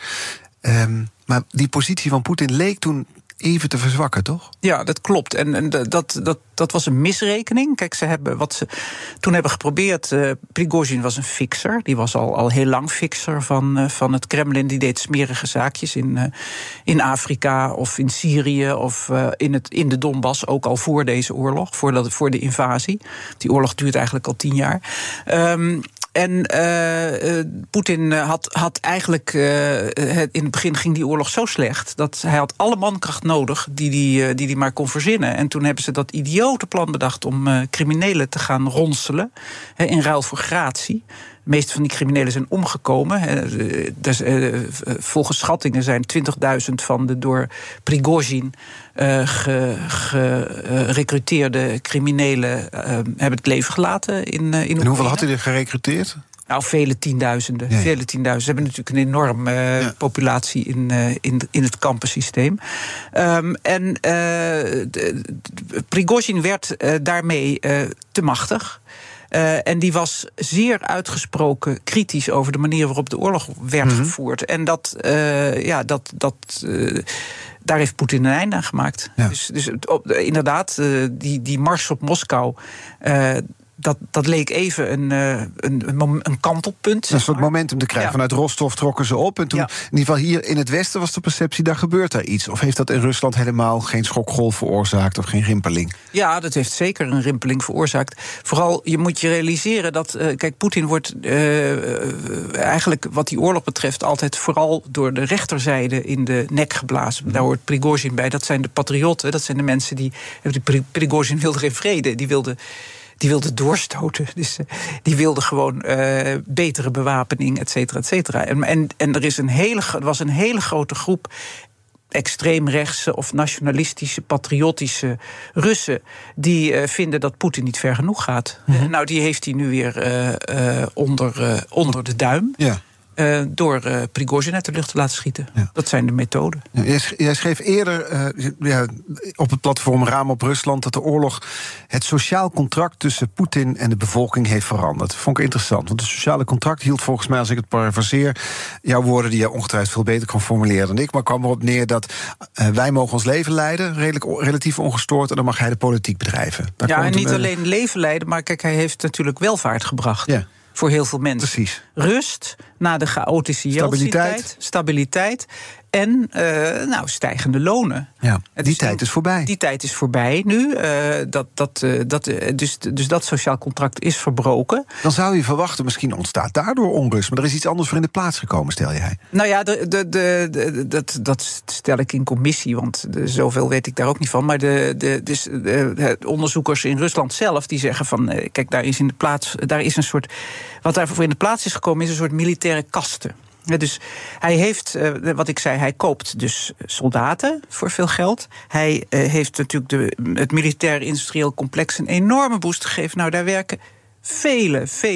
Um, maar die positie van Poetin leek toen even te verzwakken, toch? Ja, dat klopt. En, en dat, dat, dat was een misrekening. Kijk, ze hebben wat ze toen hebben geprobeerd. Uh, Prigozhin was een fixer. Die was al, al heel lang fixer van, uh, van het Kremlin. Die deed smerige zaakjes in, uh, in Afrika of in Syrië of uh, in, het, in de Donbass. Ook al voor deze oorlog, voor, dat, voor de invasie. Die oorlog duurt eigenlijk al tien jaar. Um, En uh, uh, Poetin had, had eigenlijk, uh, in het begin ging die oorlog zo slecht dat hij had alle mankracht nodig die die, uh, die die maar kon verzinnen. En toen hebben ze dat idiote plan bedacht om uh, criminelen te gaan ronselen, he, in ruil voor gratie. De meeste van die criminelen zijn omgekomen. He, dus, uh, volgens schattingen zijn twintigduizend van de door Prigozhin uh, gerecruiteerde ge, criminelen uh, hebben het leven gelaten in, uh, in Oekraïne. En hoeveel had hij er gerecruiteerd? Nou, vele tienduizenden. Ja, ja. Vele tienduizenden. Ze hebben natuurlijk een enorme uh, ja. populatie in, uh, in, in het kampensysteem. Um, en uh, de, de, Prigozhin werd uh, daarmee uh, te machtig. Uh, en die was zeer uitgesproken kritisch over de manier waarop de oorlog werd mm-hmm. gevoerd. En dat, uh, ja, dat, dat, uh, daar heeft Poetin een einde aan gemaakt. Ja. Dus, dus op, inderdaad, uh, die, die mars op Moskou. Uh, Dat, dat leek even een, een, een kantelpunt. Een soort momentum te krijgen. Ja. Vanuit Rostov trokken ze op. En toen, ja. in ieder geval hier in het Westen was de perceptie, daar gebeurt daar iets. Of heeft dat in Rusland helemaal geen schokgolf veroorzaakt of geen rimpeling? Ja, dat heeft zeker een rimpeling veroorzaakt. Vooral, je moet je realiseren dat, uh, kijk, Poetin wordt uh, eigenlijk wat die oorlog betreft altijd vooral door de rechterzijde in de nek geblazen. Daar hoort Prigozhin bij. Dat zijn de patriotten. Dat zijn de mensen die, die Prigozhin wilde geen vrede. Die wilde Die wilde doorstoten. Dus uh, die wilde gewoon uh, betere bewapening, et cetera, et cetera. En, en, en er, is een hele, er was een hele grote groep extreemrechtse of nationalistische, patriotische Russen die uh, vinden dat Poetin niet ver genoeg gaat. Mm-hmm. Uh, nou, die heeft hij nu weer uh, uh, onder, uh, onder de duim. Ja. Uh, door uh, Prigozhin uit de lucht te laten schieten. Ja. Dat zijn de methoden. Ja, jij, sch- jij schreef eerder uh, ja, op het platform Raam op Rusland dat de oorlog het sociaal contract tussen Poetin en de bevolking heeft veranderd. Dat vond ik interessant, want het sociale contract hield volgens mij, als ik het parafraseer, jouw woorden die je ongetwijfeld veel beter kan formuleren dan ik, maar kwam erop neer dat uh, wij mogen ons leven leiden, redelijk, relatief ongestoord, en dan mag hij de politiek bedrijven. Daar ja, en niet een, alleen leven leiden, maar kijk, hij heeft natuurlijk welvaart gebracht. Ja. Voor heel veel mensen. Precies. Rust na de chaotische Jeltsin-tijd. Stabiliteit. En uh, nou, stijgende lonen. Ja, die dus tijd is voorbij. Die tijd is voorbij nu. Uh, dat, dat, uh, dat, uh, dus, dus dat sociaal contract is verbroken. Dan zou je verwachten, misschien ontstaat daardoor onrust. Maar er is iets anders voor in de plaats gekomen, stel jij. Nou ja, de, de, de, de, dat, dat stel ik in commissie. Want de, zoveel weet ik daar ook niet van. Maar de, de, dus de, de onderzoekers in Rusland zelf, die zeggen van, uh, kijk, daar is in de plaats, daar is een soort, wat daarvoor in de plaats is gekomen, is een soort militaire kasten. Ja, dus hij heeft, uh, wat ik zei, hij koopt dus soldaten voor veel geld. Hij uh, heeft natuurlijk de, het militair-industrieel complex een enorme boost gegeven. Nou, daar werken vele, vele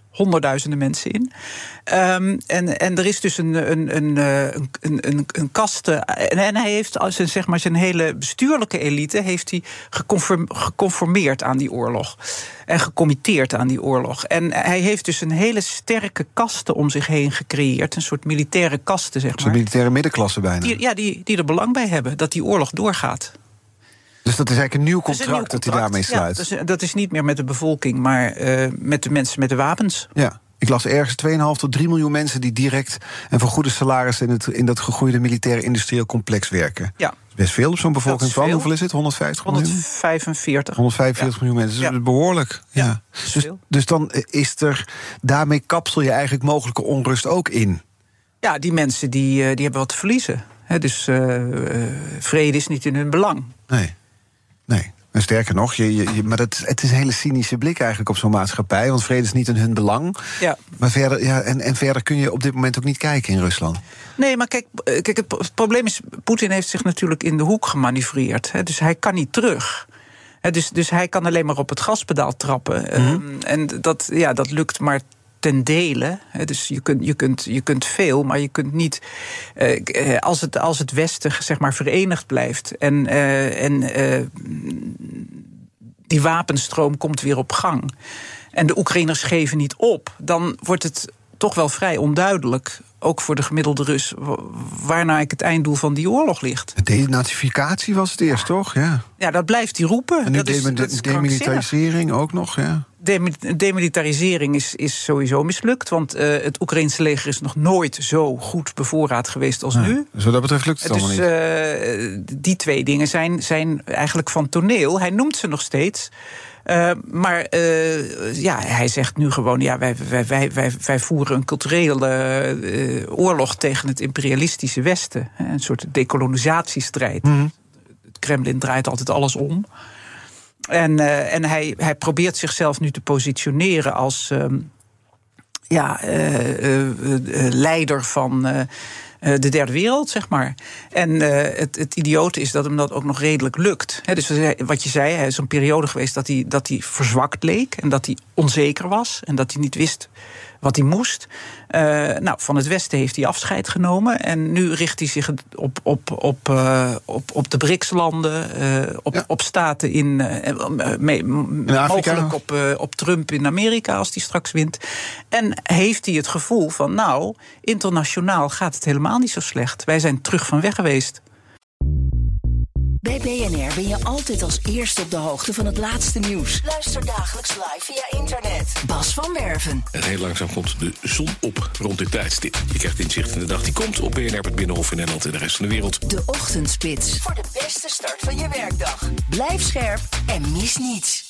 honderdduizenden mensen in. Um, en, en er is dus een, een, een, een, een, een kasten. En, en hij heeft als een, zeg maar, zijn hele bestuurlijke elite heeft hij geconform, geconformeerd aan die oorlog. En gecommitteerd aan die oorlog. En hij heeft dus een hele sterke kaste om zich heen gecreëerd. Een soort militaire kaste, zeg maar. Een militaire middenklasse bijna. Die, ja, die, die er belang bij hebben dat die oorlog doorgaat. Dus dat is eigenlijk een nieuw contract, een nieuw contract dat hij daarmee sluit. Ja, dus, dat is niet meer met de bevolking, maar uh, met de mensen met de wapens. Ja, ik las ergens twee komma vijf tot drie miljoen mensen die direct en voor goede salarissen in, het, in dat gegroeide militaire industrieel complex werken. Ja. Dat is best veel op zo'n bevolking van. Veel. Hoeveel is het? honderdvijftig miljoen? honderdvijfenveertig. honderdvijfenveertig ja. miljoen mensen. Dat is ja. behoorlijk. Ja. Ja. Dus, dus dan is er, daarmee kapsel je eigenlijk mogelijke onrust ook in. Ja, die mensen die, die hebben wat te verliezen. He, dus uh, uh, vrede is niet in hun belang. Nee. Nee, en sterker nog, je, je, je, maar dat, het is een hele cynische blik eigenlijk op zo'n maatschappij. Want vrede is niet in hun belang. Ja. Maar verder, ja, en, en verder kun je op dit moment ook niet kijken in Rusland. Nee, maar kijk, kijk het probleem is, Poetin heeft zich natuurlijk in de hoek gemanoeuvreerd. Hè, dus hij kan niet terug. Hè, dus, dus hij kan alleen maar op het gaspedaal trappen. Mm-hmm. Um, en dat, ja, dat lukt maar ten dele. Dus je kunt, je, kunt, je kunt veel, maar je kunt niet. Uh, als, het, als het Westen zeg maar verenigd blijft en, uh, en uh, die wapenstroom komt weer op gang en de Oekraïners geven niet op, dan wordt het toch wel vrij onduidelijk, ook voor de gemiddelde Rus, waarna ik het einddoel van die oorlog ligt. De denazificatie was het eerst, toch? Ja, ja dat blijft hij roepen. En nu dat de, is, de, dat is demilitarisering ook nog, ja. Demilitarisering is, is sowieso mislukt, want uh, het Oekraïnse leger is nog nooit zo goed bevoorraad geweest als ja, nu. Dus wat dat betreft lukt het dus, allemaal niet. Uh, die twee dingen zijn, zijn eigenlijk van toneel. Hij noemt ze nog steeds. Uh, maar uh, ja, hij zegt nu gewoon, ja, wij, wij, wij, wij, wij voeren een culturele uh, oorlog tegen het imperialistische Westen. Een soort decolonisatiestrijd. Mm-hmm. Het Kremlin draait altijd alles om. En, uh, en hij, hij probeert zichzelf nu te positioneren als um, ja, uh, uh, uh, leider van uh, uh, de derde wereld, zeg maar. En uh, het, het idiote is dat hem dat ook nog redelijk lukt. He, dus wat je zei, er is een periode geweest dat hij, dat hij verzwakt leek en dat hij onzeker was en dat hij niet wist wat hij moest. Uh, nou, van het Westen heeft hij afscheid genomen. En nu richt hij zich op, op, op, uh, op, op de B R I C S-landen, uh, op, ja. op staten in, uh, mee, in mogelijk op, uh, op Trump in Amerika als die straks wint. En heeft hij het gevoel van, nou, internationaal gaat het helemaal niet zo slecht. Wij zijn terug van weg geweest. Bij B N R ben je altijd als eerste op de hoogte van het laatste nieuws. Luister dagelijks live via internet. Bas van Werven. En heel langzaam komt de zon op rond dit tijdstip. Je krijgt inzicht in de dag die komt op B N R, het Binnenhof in Nederland en de rest van de wereld. De Ochtendspits. Voor de beste start van je werkdag. Blijf scherp en mis niets.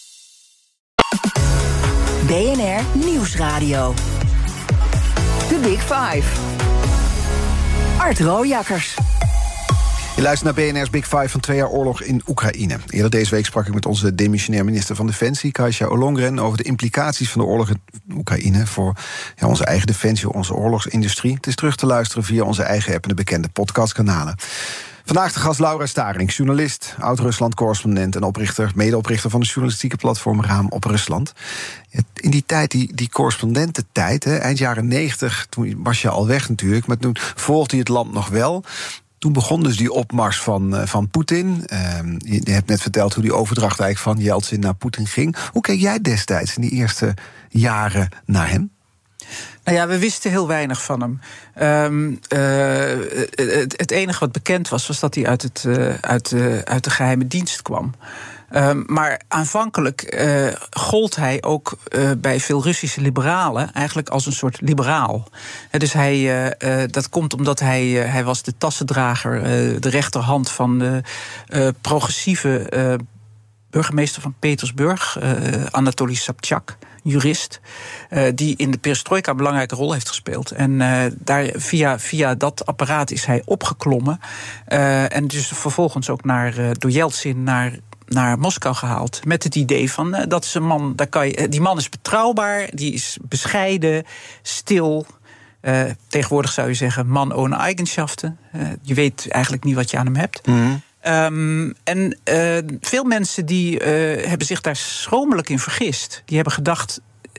B N R Nieuwsradio. The Big Five. Art Rooijakkers. Je luistert naar B N R's Big Five van twee jaar oorlog in Oekraïne. Eerder deze week sprak ik met onze demissionair minister van Defensie, Kajsa Ollongren, over de implicaties van de oorlog in Oekraïne voor ja, onze eigen defensie, onze oorlogsindustrie. Het is terug te luisteren via onze eigen app en de bekende podcastkanalen. Vandaag de gast Laura Staring, journalist, oud-Rusland-correspondent en oprichter, medeoprichter van de journalistieke platform Raam op Rusland. In die tijd, die, die correspondententijd, hè, eind jaren negentig, toen was je al weg natuurlijk, maar toen volgde je het land nog wel. Toen begon dus die opmars van, uh, van Poetin. Uh, je, je hebt net verteld hoe die overdracht eigenlijk van Jeltsin naar Poetin ging. Hoe keek jij destijds in die eerste jaren naar hem? Nou ja, we wisten heel weinig van hem. Um, uh, het, het enige wat bekend was, was dat hij uit, het, uh, uit, uh, uit de geheime dienst kwam. Um, maar aanvankelijk uh, gold hij ook uh, bij veel Russische liberalen eigenlijk als een soort liberaal. He, dus hij, uh, uh, dat komt omdat hij, uh, hij was de tassendrager, uh, de rechterhand van de uh, progressieve uh, burgemeester van Petersburg, uh, Anatoly Sobchak, jurist, uh, die in de perestrojka een belangrijke rol heeft gespeeld. En uh, daar, via, via dat apparaat is hij opgeklommen. Uh, en dus vervolgens ook naar, uh, door Jeltsin naar naar Moskou gehaald. Met het idee van, uh, dat is een man, daar kan je, die man is betrouwbaar, die is bescheiden, stil. Uh, tegenwoordig zou je zeggen, man ohne Eigenschaften. Uh, je weet eigenlijk niet wat je aan hem hebt. Mm-hmm. Um, en uh, veel mensen die uh, hebben zich daar schromelijk in vergist. Die hebben gedacht,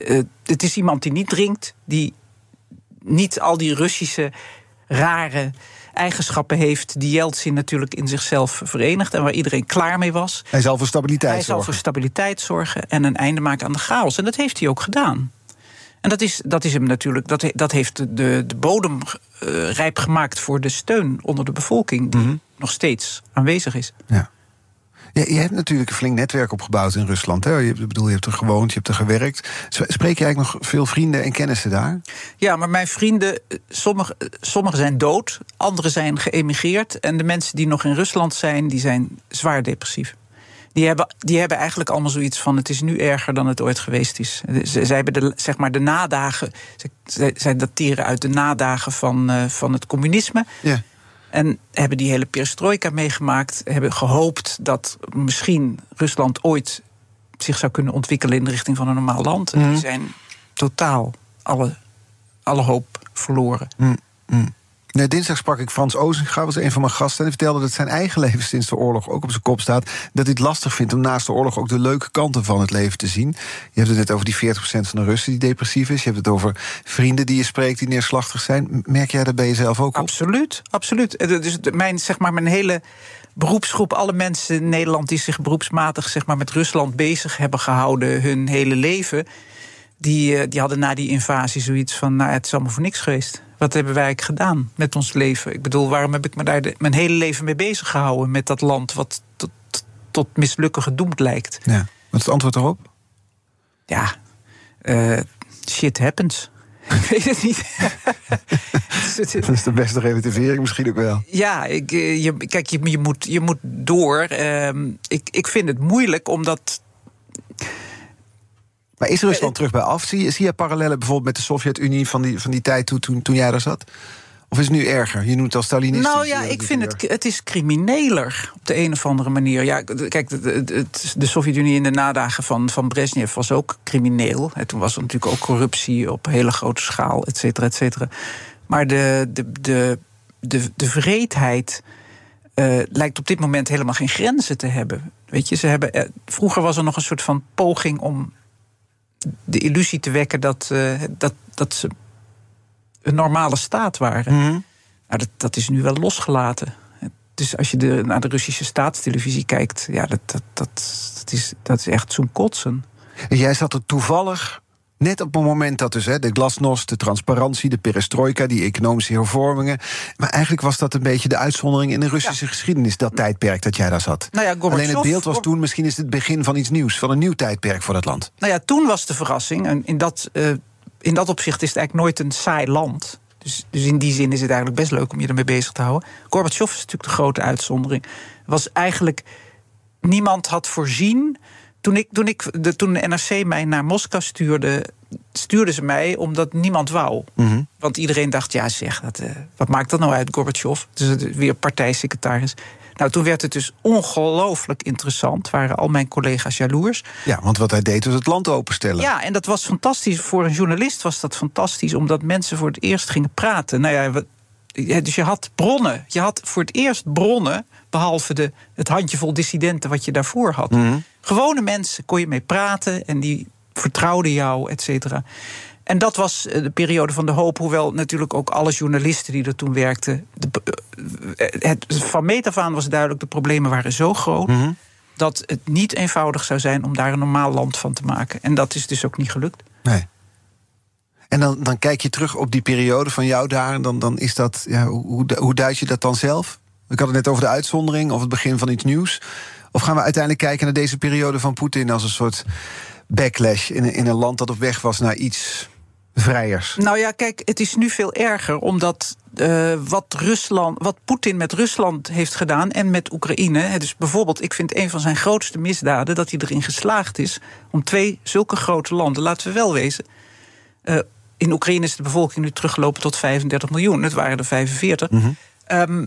uh, het is iemand die niet drinkt, die niet al die Russische rare eigenschappen heeft die Jeltsin natuurlijk in zichzelf verenigt en waar iedereen klaar mee was. Hij zal voor stabiliteit Hij zorgen. zal voor stabiliteit zorgen en een einde maken aan de chaos. En dat heeft hij ook gedaan. En dat is, dat is hem natuurlijk, dat, dat heeft de, de bodem uh, rijp gemaakt voor de steun onder de bevolking, die mm-hmm. nog steeds aanwezig is. Ja. Ja, je hebt natuurlijk een flink netwerk opgebouwd in Rusland. Hè? Je, bedoel, je hebt er gewoond, je hebt er gewerkt. Spreek je eigenlijk nog veel vrienden en kennissen daar? Ja, maar mijn vrienden, sommige, sommige zijn dood, anderen zijn geëmigreerd. En de mensen die nog in Rusland zijn, die zijn zwaar depressief. Die hebben, die hebben eigenlijk allemaal zoiets van, het is nu erger dan het ooit geweest is. Zij hebben de, zeg maar de nadagen, zij, zij dateren uit de nadagen van, uh, van het communisme. Ja. En hebben die hele perestrojka meegemaakt. Hebben gehoopt dat misschien Rusland ooit zich zou kunnen ontwikkelen in de richting van een normaal land. Mm. En die zijn totaal alle, alle hoop verloren. Mm. Mm. Nee, dinsdag sprak ik Frans Ozinga, was een van mijn gasten. En hij vertelde dat zijn eigen leven sinds de oorlog ook op zijn kop staat. Dat hij het lastig vindt om naast de oorlog ook de leuke kanten van het leven te zien. Je hebt het net over die veertig procent van de Russen die depressief is. Je hebt het over vrienden die je spreekt die neerslachtig zijn. Merk jij dat bij jezelf ook op? Absoluut, absoluut. Dus mijn, zeg maar, mijn hele beroepsgroep, alle mensen in Nederland die zich beroepsmatig zeg maar, met Rusland bezig hebben gehouden hun hele leven, die, die hadden na die invasie zoiets van, nou, het is allemaal voor niks geweest. Wat hebben wij eigenlijk gedaan met ons leven? Ik bedoel, waarom heb ik me daar de, mijn hele leven mee bezig gehouden met dat land wat tot, tot mislukken gedoemd lijkt? Ja. Wat is het antwoord erop? Ja, uh, shit happens. Ik weet het niet. Dat is de beste relativering misschien ook wel. Ja, ik, je, kijk, je, je, moet, je moet door. Uh, ik, ik vind het moeilijk, omdat... Maar is Rusland terug bij af? Zie je, zie je parallellen bijvoorbeeld met de Sovjet-Unie van die, van die tijd toen, toen, toen jij daar zat? Of is het nu erger? Je noemt het al Stalinistisch. Nou ja, ik vind het, het is crimineler op de een of andere manier. Ja, kijk, de, de, de Sovjet-Unie in de nadagen van, van Brezhnev was ook crimineel. En toen was er natuurlijk ook corruptie op hele grote schaal, et cetera, et cetera. Maar de, de, de, de, de wreedheid uh, lijkt op dit moment helemaal geen grenzen te hebben. Weet je, ze hebben, uh, vroeger was er nog een soort van poging om de illusie te wekken dat, uh, dat, dat ze een normale staat waren. Mm-hmm. Nou, dat, dat is nu wel losgelaten. Dus als je de, naar de Russische staatstelevisie kijkt, ja, dat, dat, dat, dat, is, dat is echt zo'n kotsen. En jij zat er toevallig net op het moment dat dus hè, de glasnost, de transparantie, de perestrojka, die economische hervormingen. Maar eigenlijk was dat een beetje de uitzondering in de Russische ja. geschiedenis, dat tijdperk dat jij daar zat. Nou ja, Alleen het beeld was toen, misschien is het het begin van iets nieuws, van een nieuw tijdperk voor dat land. Nou ja, toen was de verrassing, en in dat, uh, in dat opzicht is het eigenlijk nooit een saai land. Dus, dus in die zin is het eigenlijk best leuk om je ermee bezig te houden. Gorbachev is natuurlijk de grote uitzondering. Was eigenlijk, niemand had voorzien. Toen, ik, toen, ik, de, toen de N R C mij naar Moskou stuurde, stuurden ze mij omdat niemand wou. Mm-hmm. Want iedereen dacht, ja zeg, dat, uh, wat maakt dat nou uit, Gorbachev? Dus weer partijsecretaris. Nou, toen werd het dus ongelooflijk interessant. Waren al mijn collega's jaloers. Ja, want wat hij deed was het land openstellen. Ja, en dat was fantastisch. Voor een journalist was dat fantastisch, omdat mensen voor het eerst gingen praten. Nou ja, dus je had bronnen. Je had voor het eerst bronnen, behalve de, het handjevol dissidenten wat je daarvoor had. Mm-hmm. Gewone mensen kon je mee praten en die vertrouwden jou, et cetera. En dat was de periode van de hoop, hoewel natuurlijk ook alle journalisten die er toen werkten, de, het, van meet af aan was duidelijk, de problemen waren zo groot, mm-hmm. dat het niet eenvoudig zou zijn om daar een normaal land van te maken. En dat is dus ook niet gelukt. Nee. En dan, dan kijk je terug op die periode van jou daar, en dan, dan is dat, ja, hoe, hoe duid je dat dan zelf? Ik had het net over de uitzondering of het begin van iets nieuws. Of gaan we uiteindelijk kijken naar deze periode van Poetin als een soort backlash in, in een land dat op weg was naar iets vrijers? Nou ja, kijk, het is nu veel erger, omdat uh, wat Rusland, wat Poetin met Rusland heeft gedaan en met Oekraïne. Dus bijvoorbeeld, ik vind een van zijn grootste misdaden dat hij erin geslaagd is om twee zulke grote landen, laten we wel wezen. Uh, in Oekraïne is de bevolking nu teruggelopen tot vijfendertig miljoen. Het waren er vijfenveertig. Mm-hmm. Um,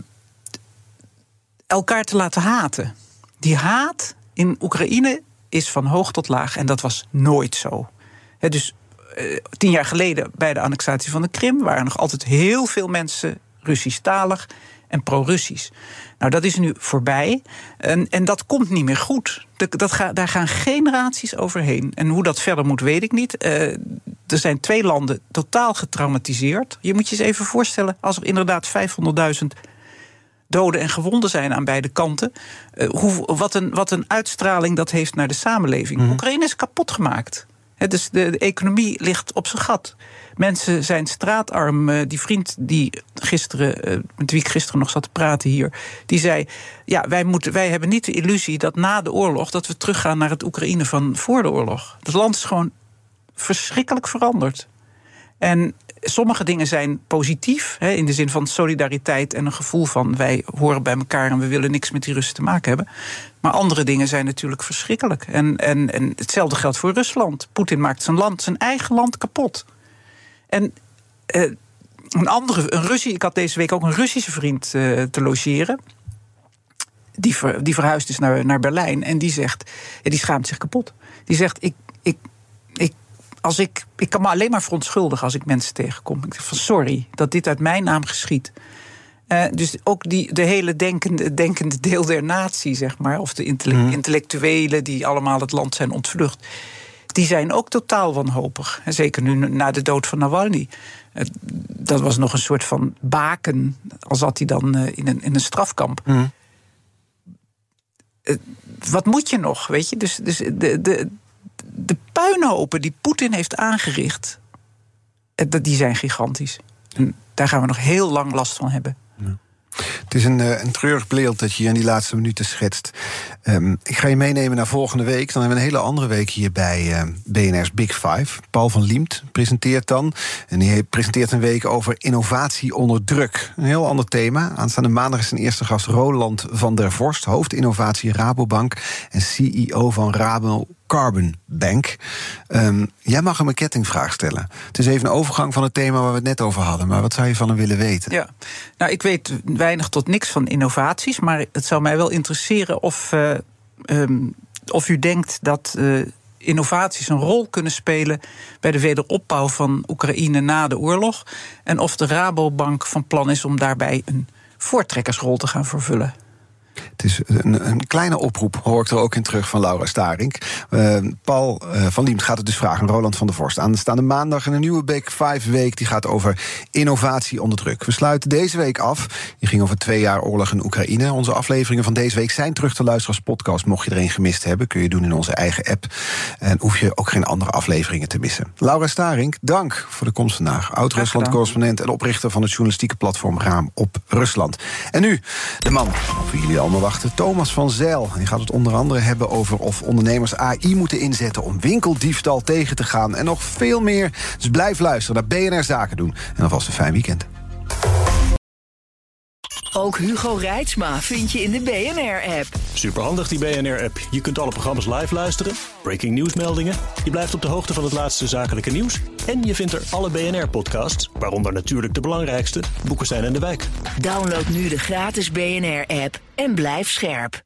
elkaar te laten haten. Die haat in Oekraïne is van hoog tot laag. En dat was nooit zo. He, dus uh, tien jaar geleden bij de annexatie van de Krim waren nog altijd heel veel mensen Russisch-talig. en pro-Russisch. Nou, dat is nu voorbij. En, en dat komt niet meer goed. Dat, dat ga, daar gaan generaties overheen. En hoe dat verder moet, weet ik niet. Uh, er zijn twee landen totaal getraumatiseerd. Je moet je eens even voorstellen, als er inderdaad vijfhonderdduizend doden en gewonden zijn aan beide kanten. Uh, hoe, wat, een, wat een uitstraling dat heeft naar de samenleving. Mm. Oekraïne is kapot gemaakt. He, dus de, de economie ligt op zijn gat. Mensen zijn straatarm. Uh, die vriend die gisteren, uh, met wie ik gisteren nog zat te praten hier, die zei, ja, wij, moeten, wij hebben niet de illusie dat na de oorlog dat we teruggaan naar het Oekraïne van voor de oorlog. Het land is gewoon verschrikkelijk veranderd. En sommige dingen zijn positief, he, in de zin van solidariteit en een gevoel van wij horen bij elkaar en we willen niks met die Russen te maken hebben. Maar andere dingen zijn natuurlijk verschrikkelijk. En, en, en hetzelfde geldt voor Rusland. Poetin maakt zijn land, zijn eigen land kapot. En uh, een andere, een Russie, ik had deze week ook een Russische vriend uh, te logeren. Die, ver, die verhuisd is naar, naar Berlijn en die zegt, ja, die schaamt zich kapot. Die zegt, ik, ik, ik Als ik, ik kan me alleen maar verontschuldigen als ik mensen tegenkom. Ik zeg van sorry dat dit uit mijn naam geschiet. Uh, dus ook die, de hele denkende, denkende deel der natie, zeg maar, of de intelle- mm. intellectuelen die allemaal het land zijn ontvlucht, die zijn ook totaal wanhopig. En zeker nu na de dood van Navalny. Uh, dat was nog een soort van baken, al zat hij dan uh, in, een, in een strafkamp. Mm. Uh, wat moet je nog, weet je? Dus, dus de... de De puinhopen die Poetin heeft aangericht, die zijn gigantisch. En daar gaan we nog heel lang last van hebben. Ja. Het is een, een treurig beeld dat je hier in die laatste minuten schetst. Um, ik ga je meenemen naar volgende week. Dan hebben we een hele andere week hier bij uh, B N R's Big Five. Paul van Liemt presenteert dan. En die presenteert een week over innovatie onder druk. Een heel ander thema. Aanstaande maandag is zijn eerste gast Roland van der Vorst, hoofdinnovatie Rabobank en C E O van Rabo Carbon Bank. Um, jij mag hem een kettingvraag stellen. Het is even een overgang van het thema waar we het net over hadden. Maar wat zou je van hem willen weten? Ja, nou, ik weet weinig tot niks van innovaties, maar het zou mij wel interesseren of, uh, um, of u denkt dat uh, innovaties een rol kunnen spelen bij de wederopbouw van Oekraïne na de oorlog. En of de Rabobank van plan is om daarbij een voortrekkersrol te gaan vervullen. Het is een, een kleine oproep, hoor ik er ook in terug van Laura Starink. Uh, Paul uh, van Liemt gaat het dus vragen, Roland van der Vorst. Aanstaande maandag in een nieuwe Big Five week, die gaat over innovatie onder druk. We sluiten deze week af. Die ging over twee jaar oorlog in Oekraïne. Onze afleveringen van deze week zijn terug te luisteren als podcast. Mocht je er een gemist hebben, kun je doen in onze eigen app. En hoef je ook geen andere afleveringen te missen. Laura Starink, dank voor de komst vandaag. Oud-Rusland-correspondent en oprichter van het journalistieke platform Raam op Rusland. En nu, de man op wie jullie allemaal wachten, Thomas van Zijl. Die gaat het onder andere hebben over of ondernemers A I moeten inzetten om winkeldiefstal tegen te gaan. En nog veel meer. Dus blijf luisteren naar B N R Zaken doen. En alvast een fijn weekend. Ook Hugo Reitsma vind je in de B N R-app. Superhandig die B N R-app. Je kunt alle programma's live luisteren, breaking nieuwsmeldingen. Je blijft op de hoogte van het laatste zakelijke nieuws. En je vindt er alle B N R-podcasts, waaronder natuurlijk de belangrijkste, Boekenstein en de Wijk. Download nu de gratis B N R-app en blijf scherp.